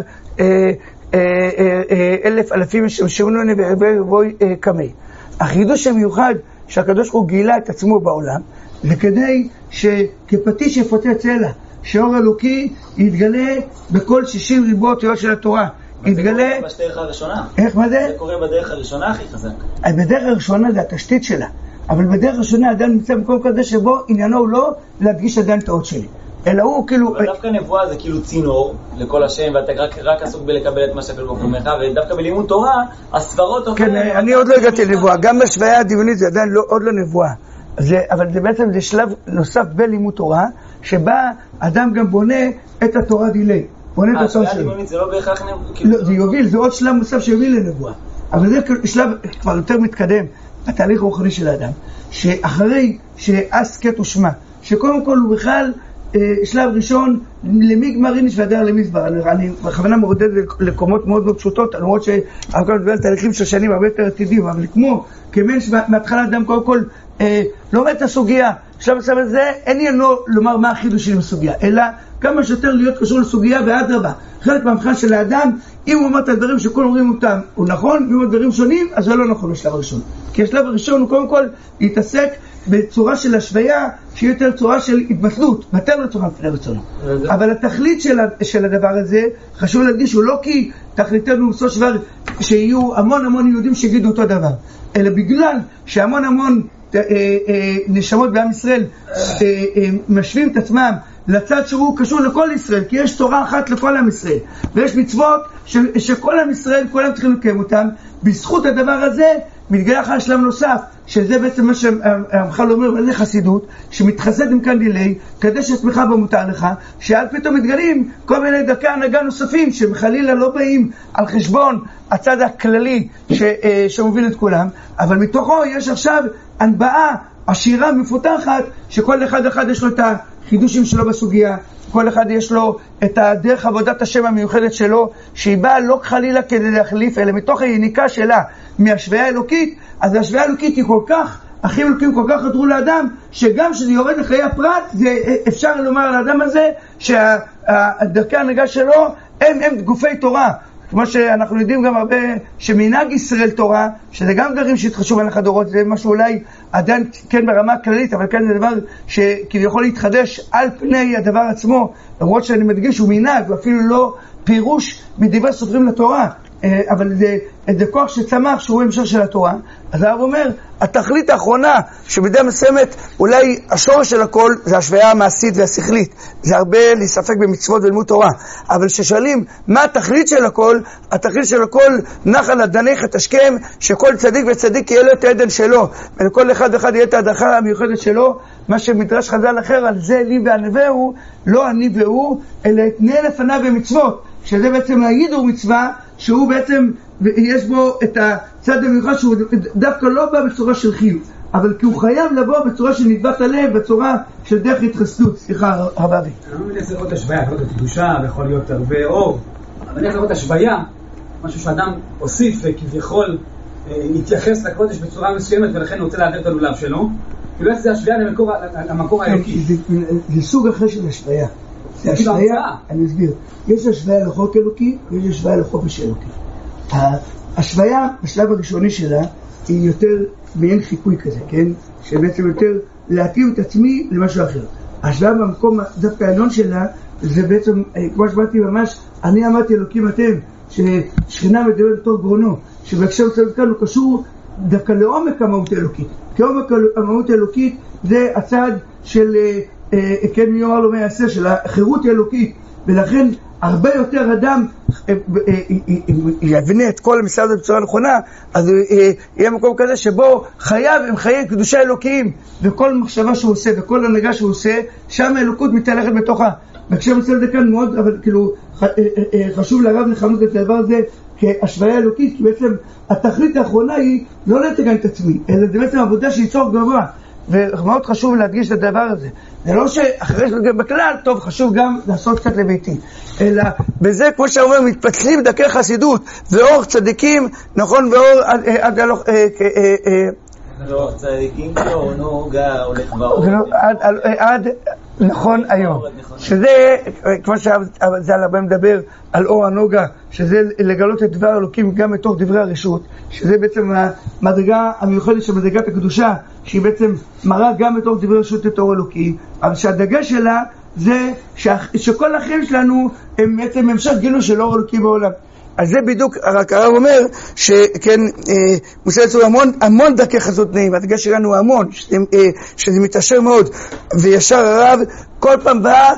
1000 אלפים שמשמנוני ובוי קמי. החידוש המיוחד שהקדוש הוא גילה את עצמו בעולם, זה כדי שכפטיש יפוצץ סלע, שאור אלוקי יתגלה בכל 60 ריבוע תורה של התורה. יתגלה... זה קורה בדרך הראשונה. איך, מה זה? זה קורה בדרך הראשונה הכי חזק. בדרך הראשונה זה התשתית שלה. אבל בדרך הראשונה אדם נמצא במקום כזה שבו עניינו הוא לא להדגיש עדיין את האות שלי. אלא הוא כאילו... ודווקא נבואה זה כאילו צינור לכל השם, ואתה רק עסוק בלקבל את מה שהקדוש ברוך הוא אומר, ודווקא בלימוד תורה, הסברות... כן, אני עוד לא הגעתי לנבואה. גם בשוויה הדמיונית זה עדיין עוד לא נבואה. אבל זה בעצם זה שלב נוסף בלימוד תורה, שבה אדם גם בונה את התורה דילי. בונה את התורה שלו. הדמיונית זה לא בהכרח נבואה? לא, זה יוביל, זה עוד שלב נוסף שיוביל לנבואה. אבל זה שלב כבר יותר מתקדם, התהליך הרוחני של האדם, שאחרי שאס קט ושמה, שקודם כל הוא בכלל שלב ראשון למי גמריניש והדר למסבר. אני בכוונה מורדת לקומות מאוד מאוד פשוטות, למרות שהכל מדבר על תהליכים של שנים הרבה יותר עתידים, אבל כמו כמנש מההתחלה אדם קודם כל לומד את הסוגיה, שלב הסבב הזה אין עניינו לומר מה החידוש שלי בסוגיה, אלא כמה שיותר להיות קשור לסוגיה ואדרבה. חלק מהמבחן של האדם, אם הוא אומר את הדברים שכל אומרים אותם הוא נכון, אם הוא אומר דברים שונים, אז זה לא נכון בשלב הראשון. כי השלב הראשון הוא קודם כל להתעסק בצורה של השוויה, שהיא יותר צורה של התבטלות, יותר לצורה מפני רצונו. אבל התכלית של הדבר הזה, חשוב להדגיש, הוא לא כי תכליתנו בסופו של דבר שיהיו המון יהודים שיגידו אותו דבר, אלא בגלל שהמון נשמות בעם ישראל משווים את עצמם לצד שהוא קשור לכל ישראל, כי יש תורה אחת לכל עם ישראל, ויש מצוות שכל עם ישראל, כולם צריכים לקיים אותם. בזכות הדבר הזה מתגלה אחר שלב נוסף, שזה בעצם מה שהמחל אומר, וזה חסידות, שמתחסד עם כאן דילי, כדי שצמך במותר לך, שעל פתאום מתגלים כל מיני דרכי הנהגה נוספים, שמחלילה לא באים על חשבון הצד הכללי שמוביל את כולם, אבל מתוכו יש עכשיו הנבאה עשירה מפותחת, שכל אחד יש לו את החידושים שלו בסוגיה, כל אחד יש לו את הדרך עבודת השם המיוחדת שלו, שהיא באה לא חלילה כדי להחליף, אלא מתוך היניקה שלה מהשוויה האלוקית. אז השוויה האלוקית היא כל כך, אחים אלוקים כל כך חדרו לאדם, שגם שזה יורד לחיי הפרט, זה אפשר לומר על האדם הזה, שהדרכי ההנהגה שלו הם גופי תורה. כמו שאנחנו יודעים גם הרבה שמנהג ישראל תורה, שזה גם דברים שהתחשו במהלך הדורות, זה משהו אולי עדיין כן ברמה הכללית, אבל כן זה דבר שכביכול להתחדש על פני הדבר עצמו, למרות שאני מדגיש שהוא מנהג, ואפילו לא פירוש מדברי סופרים לתורה, אבל זה כוח שצמח שהוא המשך של התורה. אז הרב אומר, התכלית האחרונה שבדי מסוימת אולי השורש של הכל זה השוויה המעשית והשכלית, זה הרבה להספק במצוות ולמוד תורה, אבל ששואלים מה התכלית של הכל, התכלית של הכל נח על אדניך תשכם, שכל צדיק וצדיק יהיה לו את העדן שלו, ולכל אחד ואחד יהיה את ההדרכה המיוחדת שלו. מה שמדרש חז"ל אחר על זה לי והנבאו, לא אני והוא, אלא תנאה לפניו במצוות, שזה בעצם ההידור מצווה, שהוא בעצם יש בו את הצד המיוחד שהוא דווקא לא בא בצורה של חיוב, אבל כי הוא חייב לבוא בצורה של נדבת הלב, בצורה של דרך התחסדות. סליחה רב אבי, אני לא מבין איך זה לראות השוויה, יכול להיות קדושה ויכול להיות הרבה אור, אבל איך לראות השוויה, משהו שאדם הוסיף וכביכול התייחס לקודש בצורה מסוימת ולכן הוא רוצה להעביר את הלולב שלו, כאילו איך זה השוויה למקור האלוקי? זה סוג אחר של השוויה. זה השוויה, אני אסביר, יש השוויה לחוק אלוקי ויש השוויה לחופש אלוקי. השוויה בשלב הראשוני שלה היא יותר מעין חיקוי כזה, כן? שבעצם יותר להתאים את עצמי למשהו אחר. השוואה במקום דווקא העליון שלה זה בעצם, כמו שבאתי ממש, אני אמרתי אלוקים אתם, ששכינה מדברת בתור גרונו, שבהקשר צדקה הוא קשור דווקא לעומק המהות האלוקית. כעומק המהות האלוקית זה הצד של כן מיוער לא מייסר, של החירות האלוקית, ולכן הרבה יותר אדם יבנה את כל המשרד בצורה נכונה, אז יהיה מקום כזה שבו חייו הם חיי קדושה אלוקיים, וכל מחשבה שהוא עושה וכל הנהגה שהוא עושה, שם האלוקות מתהלכת בתוכה. וכשם עושה את זה כאן מאוד, אבל כאילו חשוב לרב לכנות את הדבר הזה כהשוואה אלוקית, כי בעצם התכלית האחרונה היא לא לתקן את עצמי, אלא זה בעצם עבודה שייצור גבוה, ומאוד חשוב להדגיש את הדבר הזה. זה לא שאחרי שגם בכלל, טוב, חשוב גם לעשות קצת לביתי, אלא בזה, כמו שאומר, מתפצלים דרכי חסידות, ואור צדיקים, נכון, ואור ואור צדיקים כאור נוגה, הולך ואור. עד נכון היום, שזה, כמו שזה על הרבה מדבר, על אור הנוגה, שזה לגלות את דבר אלוקים גם מתוך דברי הרשות, שזה בעצם המדרגה המיוחדת של מדרגת הקדושה, שהיא בעצם מראה גם מתוך דברי הרשות את אור אלוקי, אבל שהדגש שלה זה שכל החיים שלנו הם בעצם המשך גילוי של אור אלוקי בעולם. אז זה בדיוק, רק הרב אומר שכן, מוסר יצור המון דרכי חסות נעים, הדגש שלנו הוא המון, שזה מתאשר מאוד, וישר הרב כל פעם בא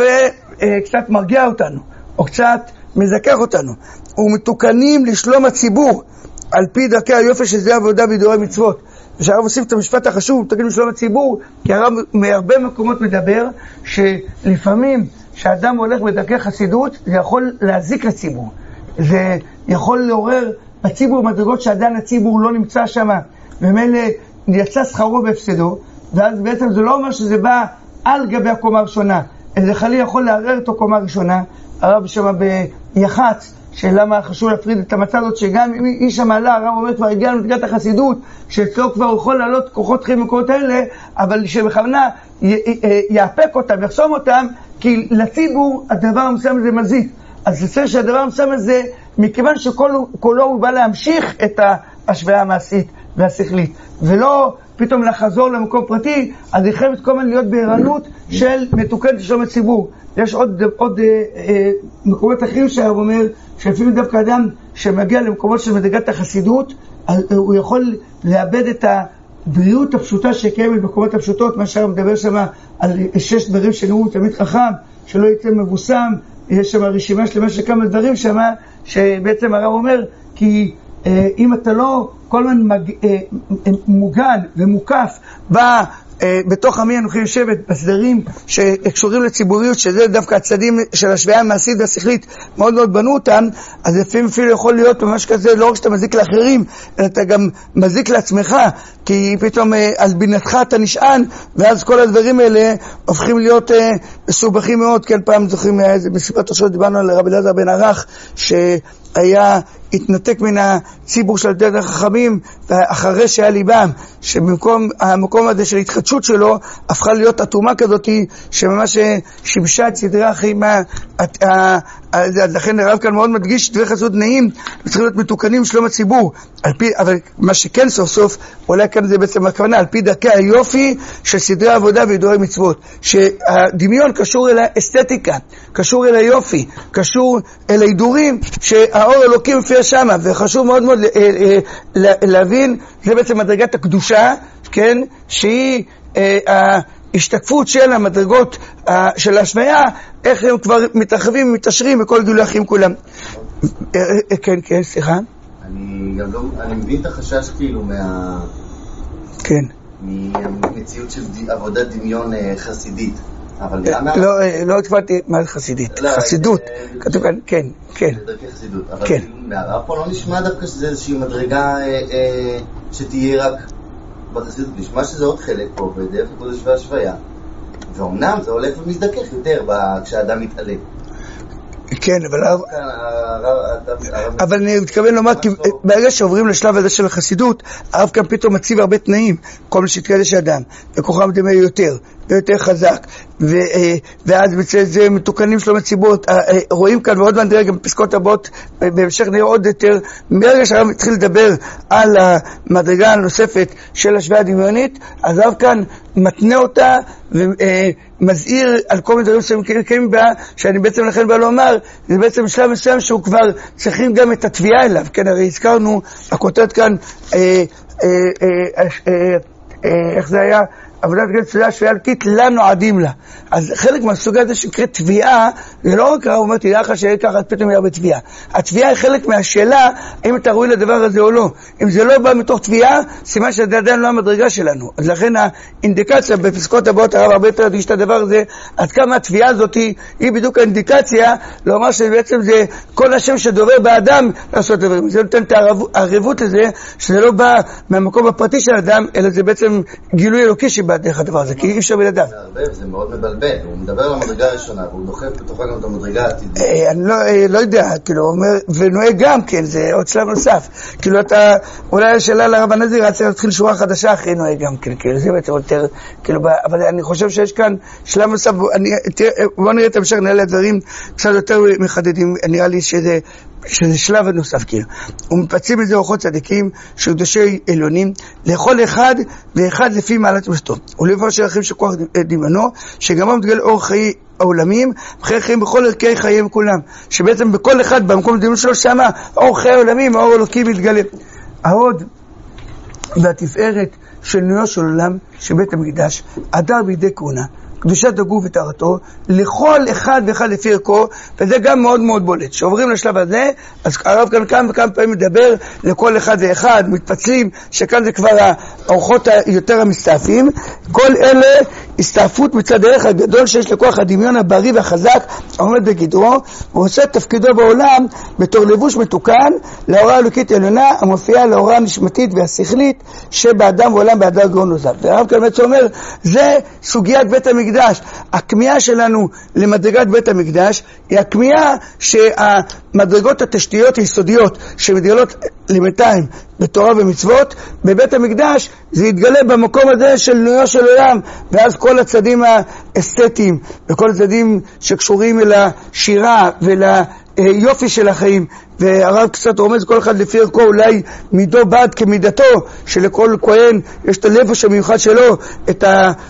וקצת מרגיע אותנו, או קצת מזכך אותנו, ומתוקנים לשלום הציבור, על פי דרכי היופי שזה עבודה בידורי מצוות. ושהרב עושים את המשפט החשוב, מתוקנים לשלום הציבור, כי הרב מהרבה מקומות מדבר, שלפעמים שאדם הולך בדרכי חסידות, זה יכול להזיק לציבור. זה יכול לעורר בציבור מדרגות שעדיין הציבור לא נמצא שם, ומילא יצא שכרו בהפסדו, ואז בעצם זה לא אומר שזה בא על גבי הקומה הראשונה, איזה חלי יכול לערער את הקומה הראשונה. הרב שם ביחץ, שלמה חשוב להפריד את המצב הזאת, שגם אם איש המעלה, הרב אומר כבר הגיע למדרגת החסידות, שאצלו כבר יכול לעלות כוחות חיים במקומות האלה, אבל שבכוונה יאפק אותם, יחסום אותם, כי לציבור הדבר המסוים הזה מזיק. אז זה שהדבר המסוים הזה, מכיוון שכולו הוא בא להמשיך את ההשוואה המעשית והשכלית, ולא פתאום לחזור למקום פרטי, אז היא חייבת כל הזמן להיות בערנות של מתוקנת לשלום הציבור. יש עוד מקומות אחרים שהרב אומר, שלפעמים דווקא אדם שמגיע למקומות של מדרגת החסידות, הוא יכול לאבד את הבריאות הפשוטה שקיימת במקומות הפשוטות, מה שהרב מדבר שם על 6 דברים שנראו תמיד חכם, שלא יצא מבוסם, יש שם רשימה שלמה של כמה דברים שם, שבעצם הרב אומר, כי אם אתה לא כל הזמן מוגן ומוקף בתוך עמי אנוכי יושבת בסדרים שקשורים לציבוריות, שזה דווקא הצדדים של השוואה המעשית והשכלית מאוד מאוד בנו אותם, אז לפעמים אפילו יכול להיות ממש כזה, לא רק שאתה מזיק לאחרים, אלא אתה גם מזיק לעצמך, כי פתאום על בינתך אתה נשען, ואז כל הדברים האלה הופכים להיות מסובכים מאוד. כן, פעם זוכרים בסיפת ראשון דיברנו על רבי אלעזר בן ערך, שהיה התנתק מן הציבור של תלמידי החכמים, ואחרי שהיה ליבם, שבמקום המקום הזה של התחדשות שלו, הפכה להיות אטומה כזאת, שממש שיבשה את סדרי החיים. לכן הרב כאן מאוד מדגיש, דברי חסות נעים, צריכים להיות מתוקנים שלום הציבור, אבל מה שכן סוף סוף, אולי כאן זה בעצם הכוונה, על פי דרכי היופי של סדרי העבודה וידועי מצוות, שהדמיון קשור אל האסתטיקה, קשור אל היופי, קשור אל ההידורים, שהאור אלוקים מופיע שם, וחשוב מאוד מאוד להבין, זה בעצם מדרגת הקדושה, כן, שהיא ההשתקפות של המדרגות של ההשוואה, איך הם כבר מתרחבים ומתעשרים בכל גילוי החיים כולם. כן, כן, סליחה. אני מבין את החשש כאילו כן. ממציאות של עבודת דמיון חסידית. לא התכוונתי מה זה חסידית, חסידות, כתוב כאן, כן, כן. דרכי חסידות, אבל מהרב פה לא נשמע דווקא שזה איזושהי מדרגה שתהיה רק בחסידות, נשמע שזה עוד חלק פה בדרך הקודש והשוויה, ואומנם זה הולך ומזדכך יותר כשאדם מתעלה. כן, אבל אני מתכוון לומר, כי ברגע שעוברים לשלב הזה של החסידות, הרב כאן פתאום מציב הרבה תנאים, כל שתקדש אדם, וכוחם דמה יותר, ויותר חזק, ואז בצד זה מתוקנים שלום הציבור. רואים כאן ועוד נראה גם בפסקאות הבאות, בהמשך נראה עוד יותר, ברגע שהרב התחיל לדבר על המדרגה הנוספת של השוואה הדמיונית, אז הרב כאן מתנה אותה ומזהיר על כל מיני דברים שמקיימים בה, שאני בעצם לכן בא לומר, זה בעצם שלב מסוים שהוא כבר צריכים גם את התביעה אליו. כן, הרי הזכרנו, הכותרת כאן, איך זה היה? עבודת גן תפילה שביעה אלוקית לה נועדים לה. אז חלק מהסוגה הזה שנקראת תביעה, זה לא רק הרב אומר, תדע לך שיהיה ככה, פתאום יהיה בתביעה. התביעה היא חלק מהשאלה, האם אתה ראוי לדבר הזה או לא. אם זה לא בא מתוך תביעה, סימן שזה עדיין לא המדרגה שלנו. אז לכן האינדיקציה בפסקות הבאות, הרב הרבה יותר הדגיש את הדבר הזה, עד כמה התביעה הזאת היא בדיוק האינדיקציה, לומר שבעצם זה כל השם שדובר באדם לעשות דברים. זה נותן את הערבות לזה, שזה לא בא מהמקום הפרטי של האדם, אלא זה בעצם גילוי אלוקי דרך הדבר הזה, כי אי אפשר בלעדיו. זה מאוד מבלבל, הוא מדבר על המדרגה הראשונה, והוא דוחף בתוכה גם את המדרגה העתידית. אני לא יודע, כאילו, הוא אומר, ונוהג גם כן, זה עוד שלב נוסף. כאילו, אתה, אולי השאלה לרב הנזיר, רצה להתחיל שורה חדשה אחרי נוהג גם כן, כאילו, זה בעצם יותר, כאילו, אבל אני חושב שיש כאן שלב נוסף, בוא נראה את המשך, נראה לי הדברים קצת יותר מחדדים, נראה לי שזה שלב נוסף, כאילו. ומפצים את זה אורחות צדיקים של קדושי עליונים, לכל אחד ואחד לפי מעלת משתו. ולפי שרחים של כוח דמיונו, שגם הוא מתגלה אור חיי העולמים, חיי חיים בכל ערכי חייהם כולם. שבעצם בכל אחד, במקום דמיון שלו, שמה אור חיי העולמים, האור אלוקי מתגלה. ההוד והתפארת של נויו של עולם, שבית המקדש, הדר בידי כהונה, קדושת הגוף וטהרתו, לכל אחד ואחד לפי ערכו, וזה גם מאוד מאוד בולט. שעוברים לשלב הזה, אז הרב כאן כמה פעמים מדבר לכל אחד ואחד, מתפצלים, שכאן זה כבר האורחות היותר המסתעפים. כל אלה הסתעפות מצד הערך הגדול שיש לכוח הדמיון הבריא והחזק, העומד בגדרו, והוא עושה את תפקידו בעולם בתור לבוש מתוקן, להוראה אלוקית עליונה, המופיעה להוראה הנשמתית והשכלית, שבאדם ועולם באדר גאון עוזב. והרב כאן בעצם אומר, זה סוגיית בית המקדש. הכמיהה שלנו למדרגת בית המקדש היא הכמיהה שהמדרגות התשתיות היסודיות שמתגלות למתיים בתורה ומצוות, בבית המקדש זה יתגלה במקום הזה של נויו של עולם, ואז כל הצדים האסתטיים וכל הצדים שקשורים אל השירה וליופי של החיים, והרב קצת רומז כל אחד לפי ערכו, אולי מידו בד כמידתו, שלכל כהן יש את הלבוש המיוחד שלו, את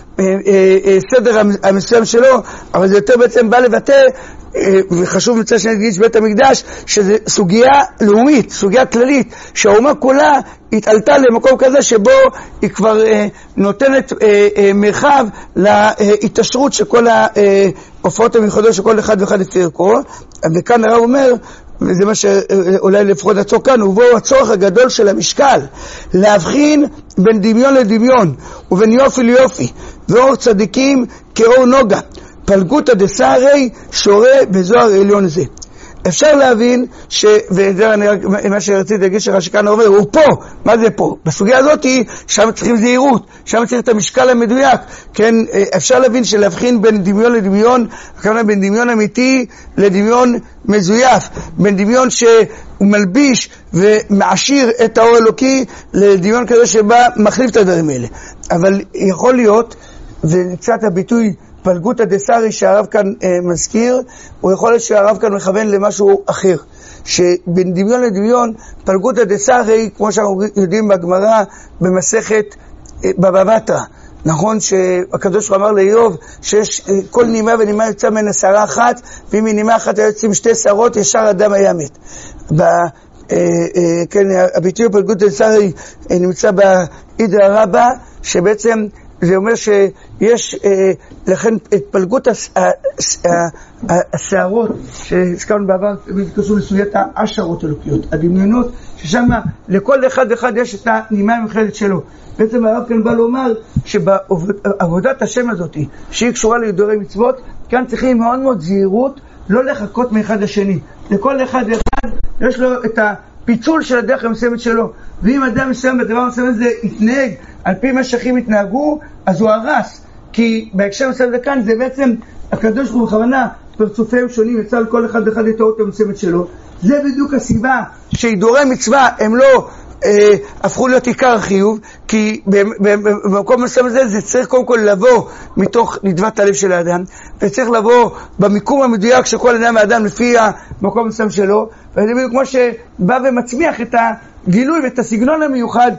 הסדר המסוים שלו, אבל זה יותר בעצם בא לבטא, וחשוב מצד שנדגיש בית המקדש, שזה סוגיה לאומית, סוגיה כללית, שהאומה כולה התעלתה למקום כזה שבו היא כבר נותנת מרחב להתעשרות של כל ההופעות המיוחדות של כל אחד ואחד לפי ערכו. וכאן הרב אומר, וזה מה שאולי לפחות הצורך כאן, ובו הצורך הגדול של המשקל, להבחין בין דמיון לדמיון, ובין יופי ליופי, ואור צדיקים כאור נוגה, פלגותא דסהרי שורה בזוהר עליון זה. אפשר להבין וזה מה שרציתי להגיד שכאן אומר, הוא פה. מה זה פה? בסוגיה הזאת שם צריכים זהירות, שם צריך את המשקל המדויק. כן, אפשר להבין שלהבחין בין דמיון לדמיון, הכוונה בין דמיון אמיתי לדמיון מזויף, בין דמיון שהוא מלביש ומעשיר את האור אלוקי לדמיון כזה שבא מחליף את הדברים האלה. אבל יכול להיות, וקצת הביטוי פלגותא דסהרי שהרב כאן מזכיר, הוא יכול להיות שהרב כאן מכוון למשהו אחר, שבין דמיון לדמיון, פלגותא דסהרי, כמו שאנחנו יודעים בגמרא במסכת בבא בתרא, נכון שהקדוש ברוך הוא אמר לאיוב שיש כל נימה ונימה יוצא מן שערה אחת, ואם מנימה אחת יוצאים שתי שערות, ישר אדם היה מת. כן, הביטוי פלגותא דסהרי נמצא באידרא רבא, שבעצם זה אומר שיש לכן את פלגות השערות שהזכרנו בעבר, קשור לסוגיית העשרות אלוקיות, הדמיונות, ששם לכל אחד ואחד יש את הנימה המיוחדת שלו. בעצם הרב כאן בא לומר שבעבודת השם הזאת, שהיא קשורה לידורי מצוות, כאן צריכים מאוד מאוד זהירות, לא לחכות מאחד לשני. לכל אחד ואחד יש לו את הפיצול של הדרך המסוימת שלו, ואם אדם מסוים בדבר המסוים הזה יתנהג על פי מה שאחים התנהגו, אז הוא הרס. כי בהקשר מסוים כאן זה בעצם הקדוש ברוך הוא בכוונה פרצופיהם שונים, יצא על כל אחד ואחד את האות המסוימת שלו. זה בדיוק הסיבה שידורי מצווה הם לא הפכו להיות עיקר החיוב, כי במקום מסוים הזה זה צריך קודם כל לבוא מתוך נדבת הלב של האדם, וצריך לבוא במיקום המדויק של כל אדם האדם לפי המקום מסוים שלו, וזה בדיוק כמו שבא ומצמיח את הגילוי ואת הסגנון המיוחד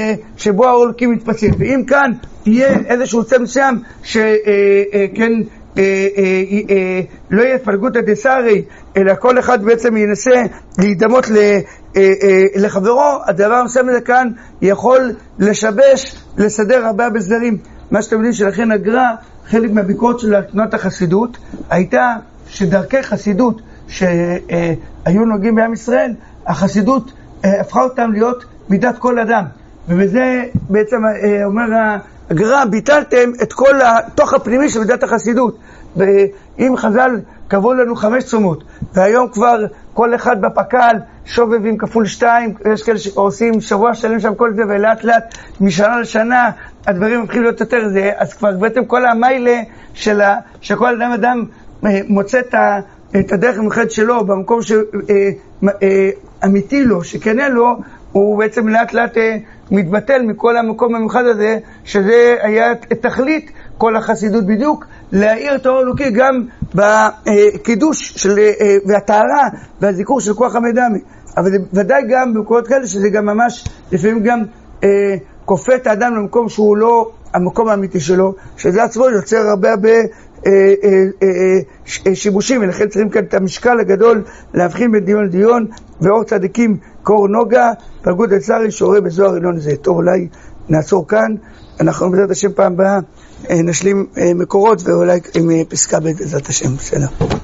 שבו האור אלוקי מתפצל. ואם כאן תהיה איזשהו צד מסוים שכן לא יהיה פלגותא דשרי, אלא כל אחד בעצם ינסה להידמות לחברו, הדבר המסוים הזה כאן יכול לשבש, לסדר הרבה בסדרים. מה שאתם יודעים שלכן הגר"א, חלק מהביקורת של תנועת החסידות הייתה שדרכי חסידות שהיו נוגעים בעם ישראל, החסידות הפכה אותם להיות מידת כל אדם, ובזה בעצם אומר הגר"א, ביטלתם את כל התוך הפנימי של מידת החסידות. ואם חז"ל קבעו לנו 5 צומות, והיום כבר כל אחד בפק"ל שובבים כפול 2, יש כאלה שעושים שבוע שלם שם כל זה, ולאט לאט משנה לשנה הדברים מתחילים להיות יותר זה, אז כבר בעצם כל המיילה שכל אדם מוצא את הדרך המיוחדת שלו במקום שאמיתי לו, שכנה לו, הוא בעצם לאט לאט מתבטל מכל המקום המיוחד הזה, שזה היה תכלית כל החסידות בדיוק, להאיר את האור אלוקי גם בקידוש והטהרה והזיכור של כוח המדמה. אבל זה ודאי גם במקומות כאלה שזה גם ממש לפעמים גם כופה את האדם למקום שהוא לא המקום האמיתי שלו, שזה עצמו יוצר הרבה שיבושים, ולכן צריכים כאן את המשקל הגדול להבחין בין דיון לדיון, ואור צדיקים קור נוגה, פלגות דשרי שעורר בזוהר עליון זה. טוב, אולי נעצור כאן, אנחנו בעזרת השם פעם הבאה נשלים מקורות, ואולי עם פסקה בעזרת השם. בסדר.